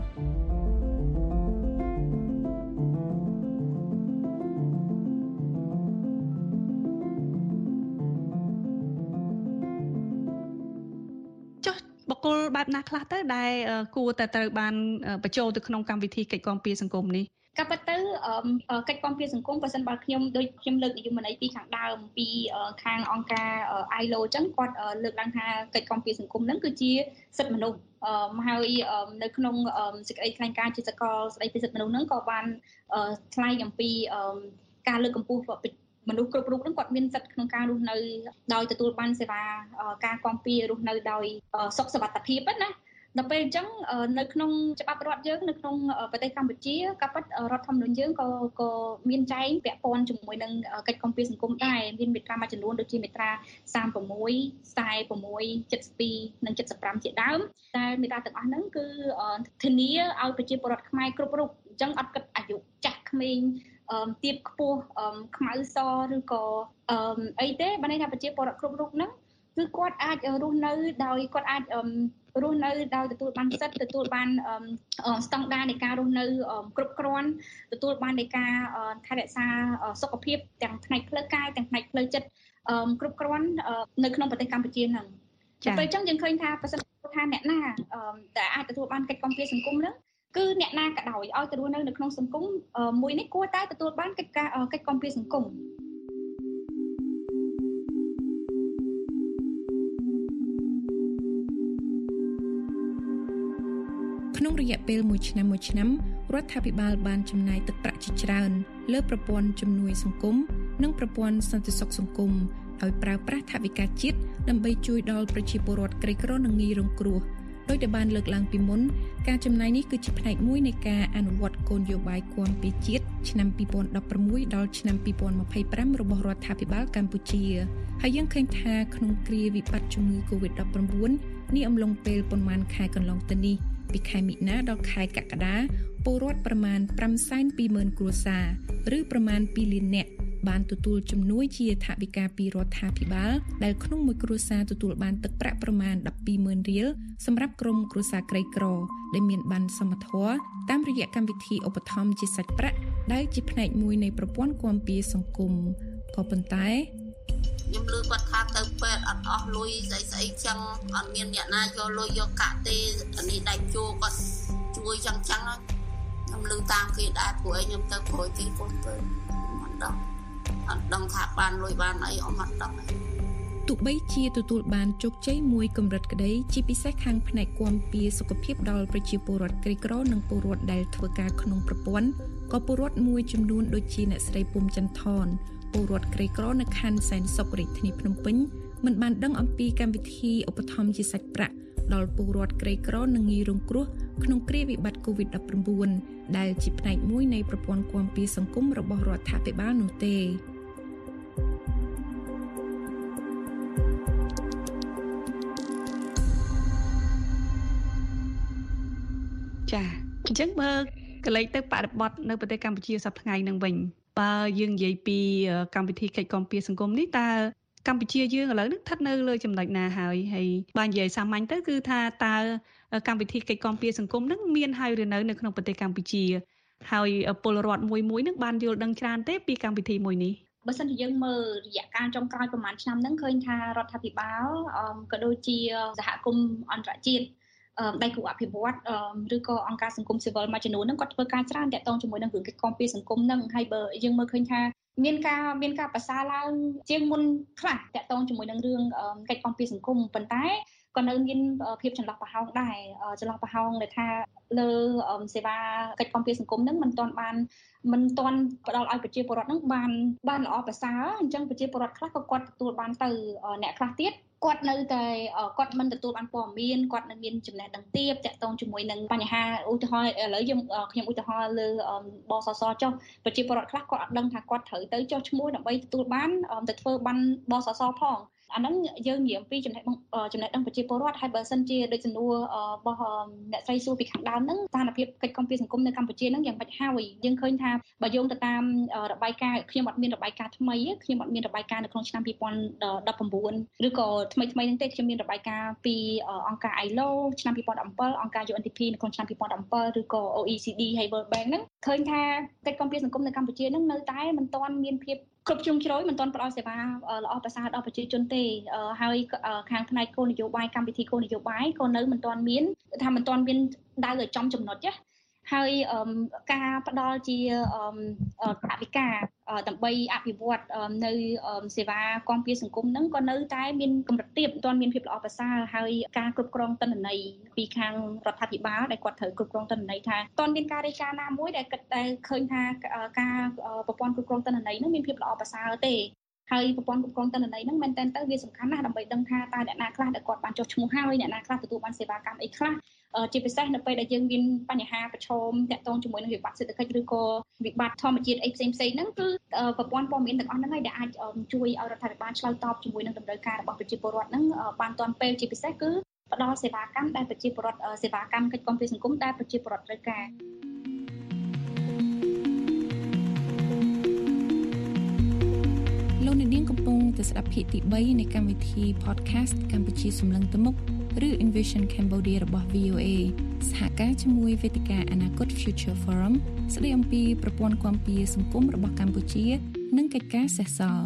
បុគ្គលបែបណាខ្លះទៅដែលគួរតែត្រូវបានបញ្ចូលទៅក្នុងកម្មវិធីកិច្ចគាំពារសង្គមនេះក៏ប៉ុន្តែកិច្ចគាំពារសង្គមបើសិនបើខ្ញុំដូចខ្ញុំលើកនិយមន័យពីខាងដើមពីខាងអង្គការ អាយ แอล โอ អញ្ចឹងគាត់លើកឡើងថាកិច្ចគាំពារសង្គមហ្នឹងគឺជាសិទ្ធិមនុស្សហើយនៅក្នុងសេចក្តីថ្លែងការណ៍ជាសកលស្តីពីសិទ្ធិមនុស្សហ្នឹងក៏បានថ្លែងអំពីការលើកកម្ពស់មនុស្សគ្រប់រូបហ្នឹងគាត់មានសិទ្ធិក្នុងការរស់នៅដោយទទួលបានសេវាការគាំពាររស់នៅដោយសុខសុវត្ថិភាពណាដល់ពេលអញ្ចឹងនៅក្នុងច្បាប់រដ្ឋយើងនៅក្នុងប្រទេសកម្ពុជាក៏ពិតរដ្ឋធម្មនុញ្ញយើងក៏ក៏មានចែងពាក់ព័ន្ធជាមួយនឹងកិច្ចគាំពារសង្គមដែរមានមាត្រាមួយចំនួនដូចជាមាត្រាសាមសិប៦ ៤៦ ៧២និង칠십ប្រាំជាដើមតែមាត្រាទាំងអស់ហ្នឹងគឺធានាឲ្យប្រជាពលរដ្ឋខ្មែរគ្រប់រូបអញ្ចឹងអត់គិតអាយុចាស់ក្មេងទៀបខ្ពស់ខ្មៅសឬក៏អីទេបានន័យថាប្រជាពលរដ្ឋគ្រប់រូបហ្នឹងគឺគាត់អាចរស់នៅដោយគាត់អាចរស់នៅដោយទទួលបានសិទ្ធិទទួលបានស្តង់ដារនៃការរស់នៅគ្រប់គ្រាន់ទទួលបាននៃការថែរក្សាសុខភាពទាំងផ្នែកផ្លូវកាយទាំងផ្នែកផ្លូវចិត្តគ្រប់គ្រាន់នៅក្នុងប្រទេសកម្ពុជាហ្នឹងតែពេលអញ្ចឹងយើងឃើញថាប្រសិនថាអ្នកណាដែលអាចទទួលបានកិច្ចគាំពារសង្គមហ្នឹងគឺអ្នកណាក៏ដោយឲ្យទៅរស់នៅនៅក្នុងសង្គមមួយនេះគួរតែទទួលបានកិច្ចការកិច្ចគាំពារសង្គមក្នុងរយៈពេលមួយឆ្នាំមួយឆ្នាំរដ្ឋាភិបាលបានចំណាយទឹកប្រាក់ជាច្រើនលើប្រព័ន្ធជំនួយសង្គមនិងប្រព័ន្ធសន្តិសុខសង្គមដោយប្រើប្រាស់ថវិកាជាតិដើម្បីជួយដល់ប្រជាពលរដ្ឋក្រីក្រនិងងាយរងគ្រោះដោយដែលបានលើកឡើងពីមុនការចំណាយនេះគឺជាផ្នែកមួយនៃការអនុវត្តគោលនយោបាយគាំពារជាតិឆ្នាំពីរពាន់ដប់ប្រាំមួយដល់ឆ្នាំពីរពាន់ម្ភៃប្រាំរបស់រដ្ឋាភិបាលកម្ពុជាហើយយើងឃើញថាក្នុងគ្រាវិបត្តិជំងឺ កូវីដ ដប់ប្រាំបួន នេះអំឡុងពេលប៉ុន្មានខែកន្លងទៅនេះពីខែមិនិនាដល់ខែកក្កដាពលរដ្ឋប្រមាណ ប្រាំសែនពីរម៉ឺន គ្រួសារឬប្រមាណពីរលាននាក់បានទទួលជំនួយជាថវិកាពីរដ្ឋាភិបាលដែលក្នុងមួយគ្រួសារទទួលបានទឹកប្រាក់ប្រមាណ ដប់ពីរម៉ឺន រៀលសម្រាប់ក្រុមគ្រួសារក្រីក្រដែលមានប័ណ្ណសមធម៌តាមរយៈកម្មវិធីឧបត្ថម្ភជាសាច់ប្រាក់ដែលជាផ្នែកមួយនៃប្រព័ន្ធគាំពារសង្គមក៏ប៉ុន្តែខ្ញុំលើគាត់ថាទៅពេទ្យអត់អស់លុយស្អីស្អីចឹងអត់មានអ្នកណាយកលុយយកកាក់ទេអានេះដៃជួគាត់ជួយចឹងចឹងខ្ញុំលើតាមគេដែរព្រោះឯងខ្ញុំទៅក្រួយទីពុនទៅអត់ដឹងអត់ដឹងថាបានលុយបានអីអត់មកដឹងទោះបីជាទទួលបានជោគជ័យមួយកម្រិតក្តីជាពិសេសខាងផ្នែកគាំពារសុខភាពដល់ប្រជាពលរដ្ឋក្រីក្រនិងពលរដ្ឋដែលធ្វើការក្នុងប្រព័ន្ធក៏ពលរដ្ឋមួយចំនួនដូចជាអ្នកស្រីពុំចន្ទថនពលរដ្ឋក្រីក្រនៅខណ្ឌសែនសុខរាជធានីភ្នំពេញមិនបានដឹងអំពីកម្មវិធីឧបត្ថម្ភជាសាច់ប្រាក់ដល់ពលរដ្ឋក្រីក្រនិងងាយរងគ្រោះក្នុងគ្រាវិបត្តិ កូវីដ ដប់ប្រាំបួន ដែលជាផ្នែកមួយនៃប្រព័ន្ធគាំពារសង្គមរបស់រដ្ឋាភិបាលនោះទេចាអញ្ចឹងបើកន្លែងទៅបរិបត្តិនៅប្រទេសកម្ពុជាសប្តាហ៍ថ្ងៃនឹងវិញបើយើងនិយាយពីកម្មវិធីកិច្ចគាំពារសង្គមនេះតើកម្ពុជាយើងឥឡូវនេះស្ថិតនៅលើចំណុចណាហើយហើយបើនិយាយសាមញ្ញទៅគឺថាតើកម្មវិធីកិច្ចគាំពារសង្គមនឹងមានហើយឬនៅនៅក្នុងប្រទេសកម្ពុជាហើយពលរដ្ឋមួយមួយនឹងបានយល់ដឹងច្រើនទេពីកម្មវិធីមួយនេះបើសិនជាយើងមើលរយៈកាលចុងក្រោយប្រហែលឆ្នាំហ្នឹងឃើញថារដ្ឋាភិបាលក៏ដូចជាសហគមន៍អន្តរជាតិដៃគូអភិវឌ្ឍឬក៏អង្គការសង្គមស៊ីវិលមួយចំនួនហ្នឹងគាត់ធ្វើការច្រើនតាក់ទងជាមួយនឹងរឿងកិច្ចគាំពារសង្គមហ្នឹងហើយបើយើងមើលឃើញថាមានការមានការប្រសើរឡើងជាងមុនខ្លះតាក់ទងជាមួយនឹងរឿងកិច្ចគាំពារសង្គមប៉ុន្តែក៏នៅមានភាពចន្លោះប្រហោងដែរចន្លោះប្រហោងដែលថាលើសេវាកិច្ចគាំពារសង្គមហ្នឹងមិនទាន់បានមិនទាន់ផ្ដល់ឲ្យប្រជាពលរដ្ឋហ្នឹងបានបានល្អប្រសើរអញ្ចឹងប្រជាពលរដ្ឋខ្លះក៏គាត់ទទួលបានទៅអ្នកខ្លះទៀតគាត់នៅតែគាត់មិនទទួលបានព័ត៌មានគាត់នៅមានចំណេះដឹងទាបតាក់ទងជាមួយនឹងបញ្ហាឧទាហរណ៍ឥឡូវយើងខ្ញុំឧទាហរណ៍លើបសសចុះប្រជាពលរដ្ឋខ្លះគាត់អត់ដឹងថាគាត់ត្រូវទៅចុះឈ្មោះដើម្បីទទួលបានទៅធ្វើបានបសសផងអាហ្នឹងយើងនិយាយអំពីចំណេះចំណេះដឹងប្រជាពលរដ្ឋហើយបើសិនជាដូចសំណួររបស់អ្នកស្រីសួរពីខាងដើមហ្នឹងស្ថានភាពកិច្ចគាំពារសង្គមនៅកម្ពុជាហ្នឹងយ៉ាងម៉េចហើយយើងឃើញថាបើយោងទៅតាមរបាយការណ៍ខ្ញុំអត់មានរបាយការណ៍ថ្មីខ្ញុំអត់មានរបាយការណ៍នៅក្នុងឆ្នាំពីរពាន់ដប់ប្រាំបួនឬក៏ថ្មីថ្មីហ្នឹងទេខ្ញុំមានរបាយការណ៍ពីអង្គការ អាយ ឡូ ឆ្នាំពីរពាន់ដប់ប្រាំអង្គការ យូ អិន ឌី ភី នៅក្នុងឆ្នាំពីរពាន់ដប់ប្រាំឬក៏ អូ អ៊ី ស៊ី ឌី ហើយ World Bank ហ្នឹងឃើញថាកិច្ចគាំពារសង្គមនៅកម្ពុជាហ្នឹងនៅតែមិនទាន់មានភាពគ្រប់ជ្រុងជ្រោយមិនទាន់ផ្ដល់សេវាល្អប្រសើរដល់ប្រជាជនទេហើយខាងផ្នែកគោលនយោបាយកម្មវិធីគោលនយោបាយក៏នៅមិនទាន់មានថាមិនទាន់មានដៅឲ្យចំចំណុចណាហើយការផ្ដល់ជាថវិកាដើម្បីអភិវឌ្ឍនៅសេវាគាំពារសង្គមហ្នឹងក៏នៅតែមានកម្រិតទាបមិនទាន់មានភាពល្អប្រសើរហើយការគ្រប់គ្រងទិន្នន័យពីខាងរដ្ឋាភិបាលដែលគាត់ត្រូវគ្រប់គ្រងទិន្នន័យថាតើមានការរាយការណ៍ណាមួយដែលគិតតែឃើញថាការប្រព័ន្ធគ្រប់គ្រងទិន្នន័យហ្នឹងមានភាពល្អប្រសើរទេហើយប្រព័ន្ធគ្រប់គ្រងទិន្នន័យហ្នឹងមែនតើទៅវាសំខាន់ណាស់ដើម្បីដឹងថាតើអ្នកណាខ្លះដែលគាត់បានចុះឈ្មោះហើយអ្នកណាខ្លះទទួលបានសេវាកម្មអីខ្លះជាពិសេសនៅពេលដែលយើងមានបញ្ហាប្រឈមតាក់ទងជាមួយនឹងវិបត្តិសេដ្ឋកិច្ចឬក៏វិបត្តិធម្មជាតិអីផ្សេងៗហ្នឹងគឺប្រព័ន្ធព័ត៌មានទាំងអស់ហ្នឹងហើយដែលអាចជួយឲ្យរដ្ឋាភិបាលឆ្លើយតបជាមួយនឹងតម្រូវការរបស់ប្រជាពលរដ្ឋហ្នឹងបានទាន់ពេលជាពិសេសគឺផ្ដល់សេវាកម្មដែលប្រជាពលរដ្ឋសេវាកម្មកិច្ចគាំពារសង្គមដែលប្រជាពលរដ្ឋត្រូវការលោកអ្នកនាងកំពុងតែស្ដាប់ភាគទីបីនៃកម្មវិធី podcast កម្ពុជាសម្លឹងទៅមុខឬ Envision Cambodia របស់ វី អូ អេ សហការជាមួយវេទិកាអនាគត Future Forum ស្ដីអំពីប្រព័ន្ធគាំពារសង្គមរបស់កម្ពុជានិងកិច្ចការសេសសល់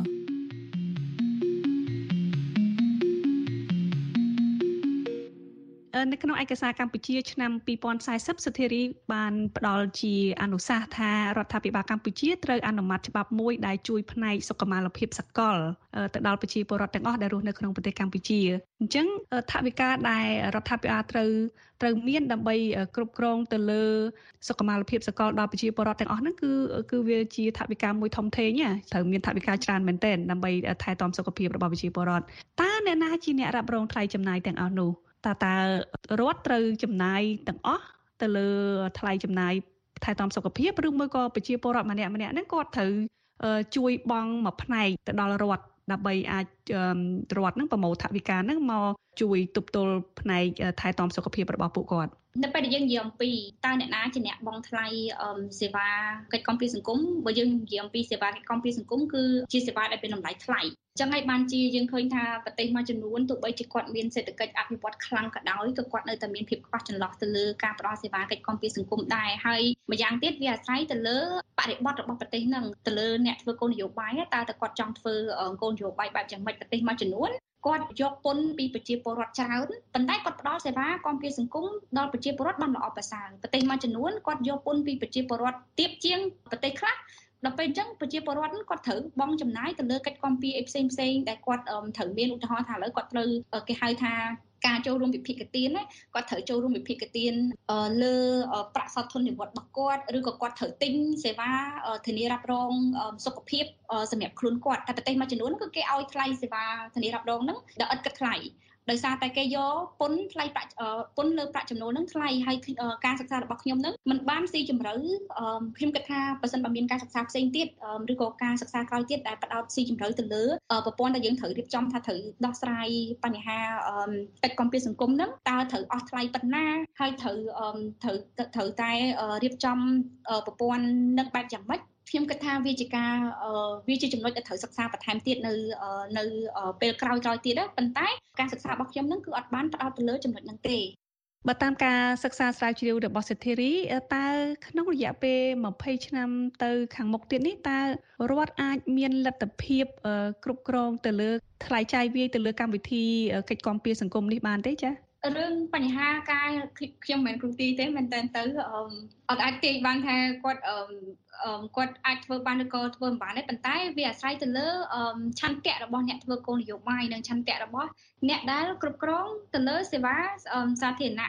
នៅក្នុងឯកសារកម្ពុជាឆ្នាំពីរពាន់สี่สิบសុធារីបានផ្ដល់ជាអនុសាសន៍ថារដ្ឋាភិបាលកម្ពុជាត្រូវអនុម័តច្បាប់មួយដែលជួយផ្នែកសុខុមាលភាពសកលទៅដល់ប្រជាពលរដ្ឋទាំងអស់ដែលរស់នៅក្នុងប្រទេសកម្ពុជាអញ្ចឹងថវិកាដែលរដ្ឋាភិបាលត្រូវត្រូវមានដើម្បីគ្រប់គ្រងទៅលើសុខុមាលភាពសកលដល់ប្រជាពលរដ្ឋទាំងអស់ហ្នឹងគឺគឺវាជាថវិកាមួយធំធេងណាត្រូវមានថវិកាច្រើនមែនទែនដើម្បីថែទាំសុខភាពរបស់ប្រជាពលរដ្ឋតើអ្នកណាជាអ្នករ៉ាប់រងថ្លៃចំណាយទាំងអស់នោះតើតើរដ្ឋត្រូវចំណាយទាំងអស់ទៅលើថ្លៃចំណាយថែទាំសុខភាពឬមួយក៏ប្រជាពលរដ្ឋម្នាក់ម្នាក់ហ្នឹងគាត់ត្រូវជួយបង់មួយផ្នែកទៅដល់រដ្ឋដើម្បីអាចរដ្ឋហ្នឹងប្រមូលថវិកាហ្នឹងមកជួយទប់ទល់ផ្នែកថែទាំសុខភាពរបស់ពួកគាត់នៅពេលដែលយើងនិយាយអំពីតើអ្នកណាជាអ្នកបង់ថ្លៃសេវាកិច្ចគាំពារសង្គមបើយើងនិយាយអំពីសេវាកិច្ចគាំពារសង្គមគឺជាសេវាដែលមានតម្លៃថ្លៃចឹងហើយបានជាយើងឃើញថាប្រទេសមួយចំនួនទោះបីជាគាត់មានសេដ្ឋកិច្ចអភិវឌ្ឍខ្លាំងក៏ដោយក៏គាត់នៅតែមានភាពខ្វះចន្លោះទៅលើការផ្ដល់សេវាកិច្ចគាំពារសង្គមដែរហើយម្យ៉ាងទៀតវាអាស្រ័យទៅលើបរិបទរបស់ប្រទេសហ្នឹងទៅលើអ្នកធ្វើគោលនយោបាយតើតើគាត់ចង់ធ្វើគោលនយោបាយបែបយ៉ាងម៉េចប្រទេសមួយចំនួនគាត់យកពន្ធពីប្រជាពលរដ្ឋច្រើនប៉ុន្តែគាត់ផ្ដល់សេវាគាំពារសង្គមដល់ប្រជាពលរដ្ឋបានល្អប្រសើរប្រទេសមួយចំនួនគាត់យកពន្ធពីប្រជាពលរដ្ឋទាបជាងប្រទេសខ្លះដល់ពេលអញ្ចឹងប្រជាពលរដ្ឋគាត់ត្រូវបង់ចំណាយទៅលើកិច្ចគាំពារអីផ្សេងផ្សេងដែលគាត់ត្រូវមានឧទាហរណ៍ថាឥឡូវគាត់ត្រូវគេហៅថាការចូលរួមវិភាគទានគាត់ត្រូវចូលរួមវិភាគទានលើប្រាក់សោធននិវត្តន៍របស់គាត់ឬក៏គាត់ត្រូវទិញសេវាធានារ៉ាប់រងសុខភាពសម្រាប់ខ្លួនគាត់តែប្រទេសមួយចំនួនគឺគេឲ្យថ្លៃសេវាធានារ៉ាប់រងហ្នឹងដែលឥតគិតថ្លៃដោយសារតែគេយកពន្ធថ្លៃប្រាក់ពន្ធលើប្រាក់ចំណូលហ្នឹងថ្លៃហើយការសិក្សារបស់ខ្ញុំហ្នឹងมันបានស៊ីជម្រៅខ្ញុំគិតថាបើសិនបើមានការសិក្សាផ្សេងទៀតឬក៏ការសិក្សាក្រោយទៀតដែលផ្ដោតស៊ីជម្រៅទៅលើប្រព័ន្ធដែលយើងត្រូវរៀបចំថាត្រូវដោះស្រាយបញ្ហាកិច្ចគាំពារសង្គមហ្នឹងតើត្រូវអស់ថ្លៃប៉ុណ្ណាហើយត្រូវត្រូវត្រូវតែរៀបចំប្រព័ន្ធនឹងបែបយ៉ាងម៉េចខ្ញុំគិតថាវាជាការវាជាចំណុចដែលត្រូវសិក្សាបន្ថែមទៀតនៅនៅពេលក្រោយៗទៀតដែរប៉ុន្តែការសិក្សារបស់ខ្ញុំនឹងគឺអត់បានផ្ដោតទៅលើចំណុចហ្នឹងទេបើតាមការសិក្សាស្រាវជ្រាវរបស់សិទ្ធិរីតើក្នុងរយៈពេលยี่สิบឆ្នាំទៅខាងមុខទៀតនេះតើរដ្ឋអាចមានលទ្ធភាពគ្រប់គ្រងទៅលើថ្លៃចាយវាយទៅលើកម្មវិធីកិច្ចគាំពារសង្គមនេះបានទេចា៎រឿងបញ្ហាការខ្ញុំមិនមែនគ្រូទីទេមែនតើទៅអត់អាចទាយបានថាគាត់គាត់អាចធ្វើបានឬក៏ធ្វើមិនបានទេប៉ុន្តែវាអាស្រ័យទៅលើឆន្ទៈរបស់អ្នកធ្វើគោលនយោបាយនិងឆន្ទៈរបស់អ្នកដែលគ្រប់គ្រងទៅលើសេវាសាធារណៈ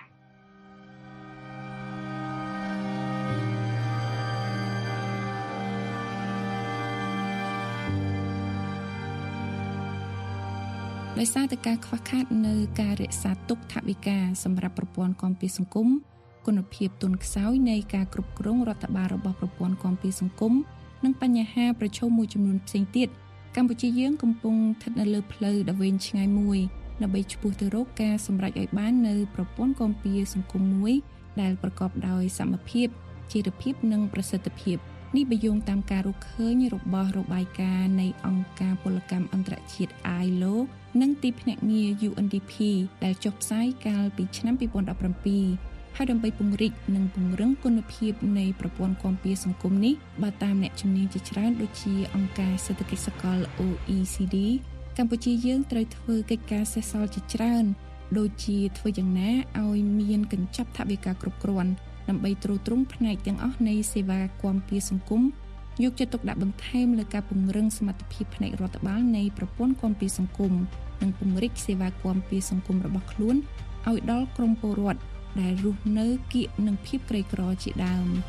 ដោយសារតែការខ្វះខាតនៅការរក្សាទុកថវិកាសម្រាប់ប្រព័ន្ធគាំពារសង្គមគុណភាពទុនខ្សោយនៃការគ្រប់គ្រងរដ្ឋបាលរបស់ប្រព័ន្ធគាំពារសង្គមនិងបញ្ហាប្រឈមមួយចំនួនផ្សេងទៀតកម្ពុជាយើងកំពុងស្ថិតនៅលើផ្លូវដ៏វែងឆ្ងាយមួយដើម្បីឆ្ពោះទៅរកការសម្រេចឲ្យបាននៅប្រព័ន្ធគាំពារសង្គមមួយដែលប្រកបដោយសមភាពជីវភាពនិងប្រសិទ្ធភាពនេះបញ្យងតាមការរកឃើញរបស់របាយការណ៍នៃអង្គការពលកម្មអន្តរជាតិ អាយ แอล โอ និងទីភ្នាក់ងារ ยู เอ็น ดี พี ដែលចុះផ្សាយកាលពីឆ្នាំยี่สิบสิบเจ็ดហើយដើម្បីពង្រីកនិងពង្រឹងគុណភាពនៃប្រព័ន្ធគាំពារសង្គមនេះបើតាមអ្នកជំនាញជាច្រើនដូចជាអង្គការសេដ្ឋកិច្ចសកល អូ អ៊ី ស៊ី ดี កម្ពុជាយើងត្រូវធ្វើកិច្ចការសេសសល់ជាច្រើនដូចជាធ្វើយ៉ាងណាឲ្យមានកញ្ចប់ថវិកាគ្រប់គ្រាន់ដើម្បីទ្រទ្រង់ផ្នែកទាំងអស់នៃសេវាគាំពារសង្គមយកចិត្តទុកដាក់បន្ថែមលើការពង្រឹងសមត្ថភាពផ្នែករដ្ឋបាលនៃប្រព័ន្ធគាំពារសង្គមនិងពង្រីកសេវាគាំពារសង្គមរបស់ខ្លួនឲ្យដល់ក្រុមពលរដ្ឋដែលរស់នៅកៀកនឹងភាពក្រីក្រជាដើម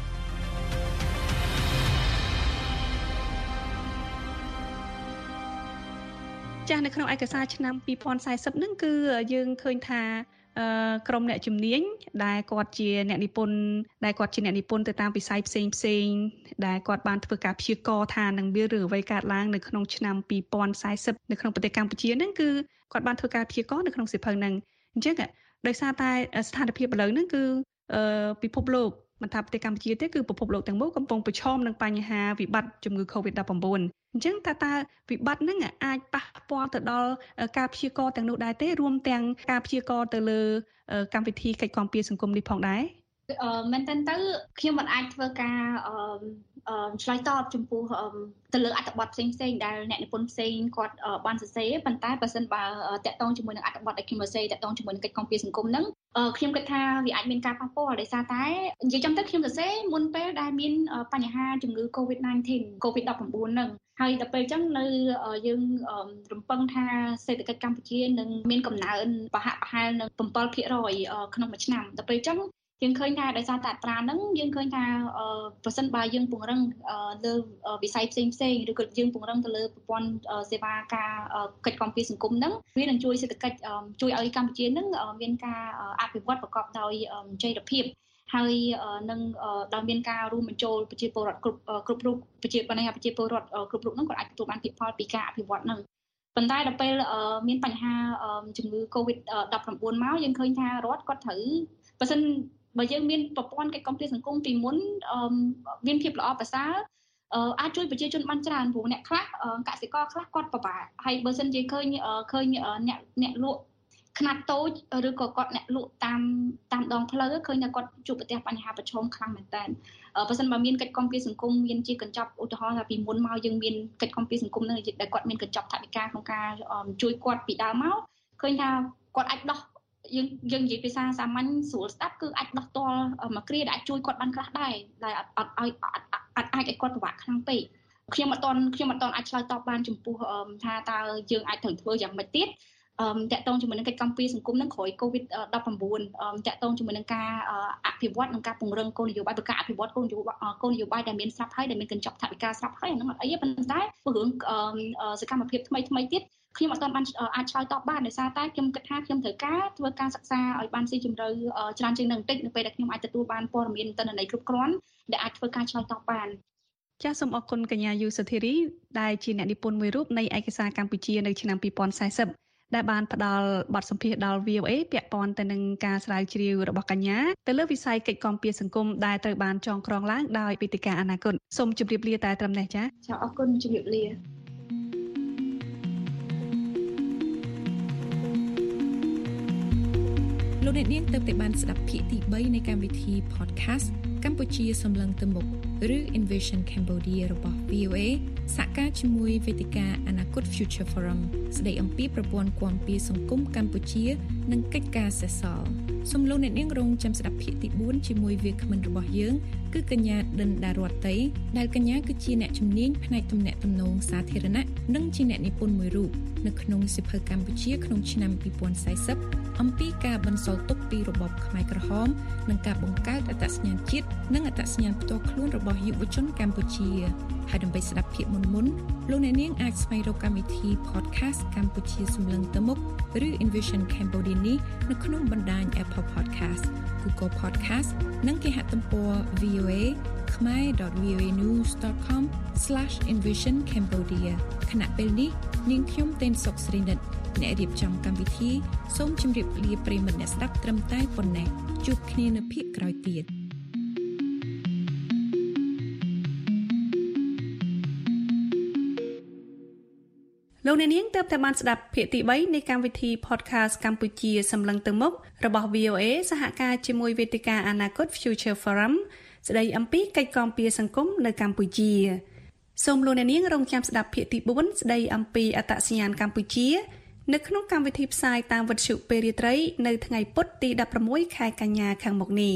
ចាស់នៅក្នុងឯកសារឆ្នាំยี่สิบสี่สิบហ្នឹងគឺយើងឃើញថាក្រុមអ្នកជំនាញដែលគាត់ជាអ្នកនិពន្ធដែលគាត់ជាអ្នកនិពន្ធទៅតាមវិស័យផ្សេងផ្សេងដែលគាត់បានធ្វើការព្យាករណ៍ថានឹងមានរឿងអ្វីកើតឡើងនៅក្នុងឆ្នាំยี่สิบสี่สิบនៅក្នុងប្រទេសកម្ពុជាហ្នឹងគឺគាត់បានធ្វើការព្យាករណ៍នៅក្នុងសៀវភៅហ្នឹងអញ្ចឹងដោយសារតែស្ថានភាពឥឡូវហ្នឹងគឺពិភពលោកមិនថាប្រទេសកម្ពុជាទេគឺពិភពលោកទាំងមូលកំពុងប្រឈមនឹងបញ្ហាវិបត្តិជំងឺ កូវីដ ដប់ប្រាំបួន អញ្ចឹងតើតើវិបត្តិហ្នឹងអាចប៉ះពាល់ទៅដល់ការព្យាករណ៍ទាំងនោះដែរទេរួមទាំងការព្យាករណ៍ទៅលើកម្មវិធីកិច្ចគាំពារសង្គមនេះផងដែរមែនតើទៅខ្ញុំមិនអាចធ្វើការឆ្លើយតបចំពោះទៅលើអត្ថបទផ្សេងផ្សេងដែលអ្នកនិពន្ធផ្សេងគាត់បានសរសេរប៉ុន្តែបើសិនបើតាក់ទងជាមួយនឹងអត្ថបទដែលខ្ញុំសរសេរតាក់ទងជាមួយនឹងកិច្ចគាំពារសង្គមហ្នឹងខ្ញុំគិតថាវាអាចមានការប៉ះពាល់ដោយសារតែនិយាយចំទៅខ្ញុំសរសេរមុនពេលដែលមានបញ្ហាជំងឺ កូវីដ 19 កូវីដ ដប់ប្រាំបួន ហ្នឹងហើយដល់ពេលអញ្ចឹងនៅយើងរំពឹងថាសេដ្ឋកិច្ចកម្ពុជានឹងមានកំណើនប្រហាក់ប្រហែលនឹង bảyភាគរយ ក្នុងមួយឆ្នាំដល់ពេលអញ្ចឹងយើងឃើញថាដោយសារតែអត្រាហ្នឹងយើងឃើញថាប្រសិនបើយើងពង្រឹងលើវិស័យផ្សេងផ្សេងឬក៏យើងពង្រឹងទៅលើប្រព័ន្ធសេវាការកិច្ចគាំពារសង្គមហ្នឹងវានឹងជួយសេដ្ឋកិច្ចជួយឲ្យកម្ពុជាហ្នឹងមានការអភិវឌ្ឍប្រកបដោយចីរភាពហើយនឹងដោយមានការរួមបញ្ចូលប្រជាពលរដ្ឋគ្រប់គ្រប់រូបប្រជាបណ្ដាប្រជាពលរដ្ឋគ្រប់រូបហ្នឹងក៏អាចទទួលបានពីផលពីការអភិវឌ្ឍហ្នឹងប៉ុន្តែដល់ពេលមានបញ្ហាជំងឺ កូវីដ ដប់ប្រាំបួន មកយើងឃើញថារដ្ឋគាត់ត្រូវបើសិនបើយើងមានប្រព័ន្ធកិច្ចគាំពារសង្គមពីមុនមានភាពល្អប្រសើរអាចជួយប្រជាជនបានច្រើនព្រោះអ្នកខ្លះកសិករខ្លះគាត់ពិបាកហើយបើសិនជាឃើញឃើញអ្នកអ្នកលក់ខ្នាតតូចឬក៏គាត់អ្នកលក់តាមតាមដងផ្លូវឃើញថាគាត់ជួបប្រទះបញ្ហាប្រឈមខ្លាំងមែនតើបើសិនបើមានកិច្ចគាំពារសង្គមមានជាកញ្ចប់ឧទាហរណ៍ថាពីមុនមកយើងមានកិច្ចគាំពារសង្គមនឹងដែលគាត់មានកញ្ចប់ថវិកាក្នុងការជួយគាត់ពីដើមមកឃើញថាគាត់អាចដោះយើងយើងនិយាយភាសាសាមញ្ញស្រួលស្ដាប់គឺអាចដោះតល់មួយគ្រាដែលអាចជួយគាត់បានខ្លះដែរដែលអត់អត់ឲ្យអត់អាចឲ្យគាត់ពិបាកខ្លាំងពេកខ្ញុំអត់តន់ខ្ញុំអត់តន់អាចឆ្លើយតបបានចំពោះថាតើយើងអាចត្រូវធ្វើយ៉ាងម៉េចទៀតអឺតាក់ទងជាមួយនឹងកិច្ចគាំពារសង្គមនឹងក្រោយ កូវីដ ដប់ប្រាំបួន តាក់ទងជាមួយនឹងការអភិវឌ្ឍនិងការពង្រឹងគោលនយោបាយប្រកាសអភិវឌ្ឍគោលនយោបាយគោលនយោបាយដែលមានស្រាប់ហើយដែលមានកញ្ចប់ថវិកាស្រាប់ហើយអាហ្នឹងអត់អីទេប៉ុន្តែរឿងសកម្មភាពថ្មីថ្មីទៀតខ្ញុំអត់ទាន់បានអាចឆ្លើយតបបានដោយសារតែខ្ញុំគិតថាខ្ញុំត្រូវការធ្វើការសិក្សាឲ្យបានស៊ីជម្រៅច្រើនជាងនឹងបន្តិចនៅពេលដែលខ្ញុំអាចទទួលបានព័ត៌មានទិន្នន័យគ្រប់គ្រាន់ដែលអាចធ្វើការឆ្លើយតបបានចាសសូមអរគុណកញ្ញាយូសុធារីដែលជាអ្នកនិពន្ធមួយរូបនៃឯកសារកម្ពុជានៅឆ្នាំពីរពាន់សាសិបដែលបានផ្ដល់បទសម្ភាសន៍ដល់ វី អូ អេ ពាក់ព័ន្ធទៅនឹងការស្រាវជ្រាវរបស់កញ្ញាទៅលើវិស័យកិច្ចគាំពារសង្គមដែលត្រូវបានចងក្រងឡើងដោយវេទិកាអនាគតសូមជម្រាបលាតែត្រឹមនេះចា៎ចាអរគុណជម្រាបលាលោកអ្នកនាងទើបតែបានស្ដាប់ភាគទីបីនៃកម្មវិធី podcast កម្ពុជាសម្លឹងទៅមុខឬ Envision Cambodia របស់ វី អូ អេ សហការជាមួយវេទិកាអនាគត Future Forum ស្ដីអំពីប្រព័ន្ធគាំពារសង្គមកម្ពុជានិងកិច្ចការសេសសល់សូមលោកអ្នកនាងរងចាំស្ដាប់ភាគទីបួនជាមួយវាគ្មិនរបស់យើងគឺកញ្ញាដិនដារតតីដែលកញ្ញាគឺជាអ្នកជំនាញផ្នែកទំនាក់ទំនងសាធារណៈនិងជាអ្នកនិពន្ធមួយរូបនៅក្នុងសៀវភៅកម្ពុជាក្នុងឆ្នាំពីរពាន់សាសិបអំពីការបន្សល់ទុកពីរបបខ្មែរក្រហមនិងការបង្កើតអត្តសញ្ញាណជាតិនិងអត្តសញ្ញាណផ្ទាល់ខ្លួនរបស់យុវជនកម្ពុជាហើយដើម្បីស្ដាប់ភាគមុនមុនលោកអ្នកនាងអាចស្វែងរកកម្មវិធី podcast កម្ពុជាសម្លឹងទៅមុខឬ Envision Cambodia នេះនៅក្នុងបណ្ដាញ Apple Podcast, Google Podcast និងគេហទំព័រ វី អូ เอ ខមែរ ដត វី អូ เอ นิวส์ ដត ខម ស្លាស អិនវីសិន ខេមបូឌី ខណៈពេលនេះនាងខ្ញុំទេនសុកស្រីនិតអ្នករៀបចំកម្មវិធីសូមជម្រាបលាប្រិយមិត្តអ្នកស្ដាប់ត្រឹមតែប៉ុណ្ណេះជួបគ្នានៅភាគក្រោយទៀតលោកអ្នកនាងទើបតែបានស្ដាប់ភាគទីបីនៃកម្មវិធី podcast កម្ពុជាសម្លឹងទៅមុខរបស់ វី អូ អេ សហការជាមួយវេទិកាអនាគត Future Forum ស្ដីអំពីកិច្ចគាំពារសង្គមនៅកម្ពុជាសូមលោកអ្នកនាងរងចាំស្ដាប់ភាគទីបួនស្ដីអំពីអត្តសញ្ញាណកម្ពុជានៅក្នុងកម្មវិធីផ្សាយតាមវិទ្យុពេលរាត្រីនៅថ្ងៃពុធទីដប់ប្រាំមួយខែកញ្ញាខាងមុខនេះ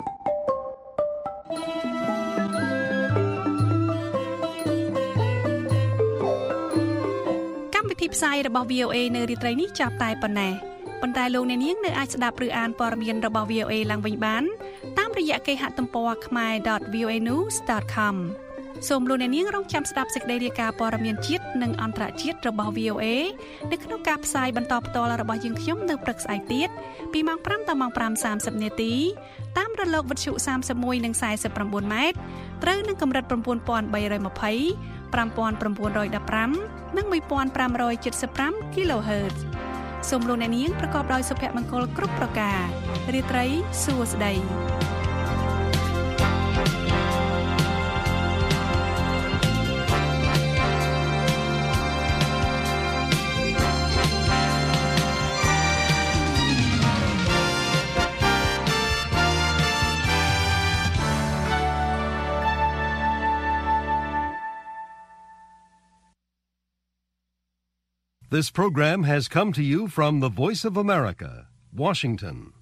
កម្មវិធីផ្សាយរបស់ វី អូ អេ នៅរាត្រីនេះចាប់តែប៉ុណ្ណេះប៉ុន្តែលោកអ្នកនាងនៅអាចស្ដាប់ឬអានព័ត៌មានរបស់ វី អូ អេ ឡើងវិញបានតាមរយៈគេហទំព័រ ខមែរ ដត វី អូ អេ นิวส์ ដត ខម សូមលោកអ្នកនាងរងចាំស្ដាប់សេចក្តីរាយការណ៍ព័ត៌មានជាតិនិងអន្តរជាតិរបស់ វី អូ អេ នៅក្នុងការផ្សាយបន្តផ្ទាល់របស់យើងខ្ញុំនៅព្រឹកស្អែកទៀតពីម៉ោងប្រាំដល់ម៉ោងប្រាំសាមសិបនាទីតាមរលកវិទ្យុសាមសិបមួយនិងសាយសិបប្រាំបួនម៉ែត្រត្រូវនឹងកម្រិត៩,៣២០ ៥,៩១៥ និងមួយពាន់ប្រាំរយเจ็ดสิบห้า kHz សូមលោកអ្នកនាងប្រកបដោយសុភមង្គលគ្រប់ប្រការរាត្រីសួស្តី This program has come to you from the Voice of America, Washington.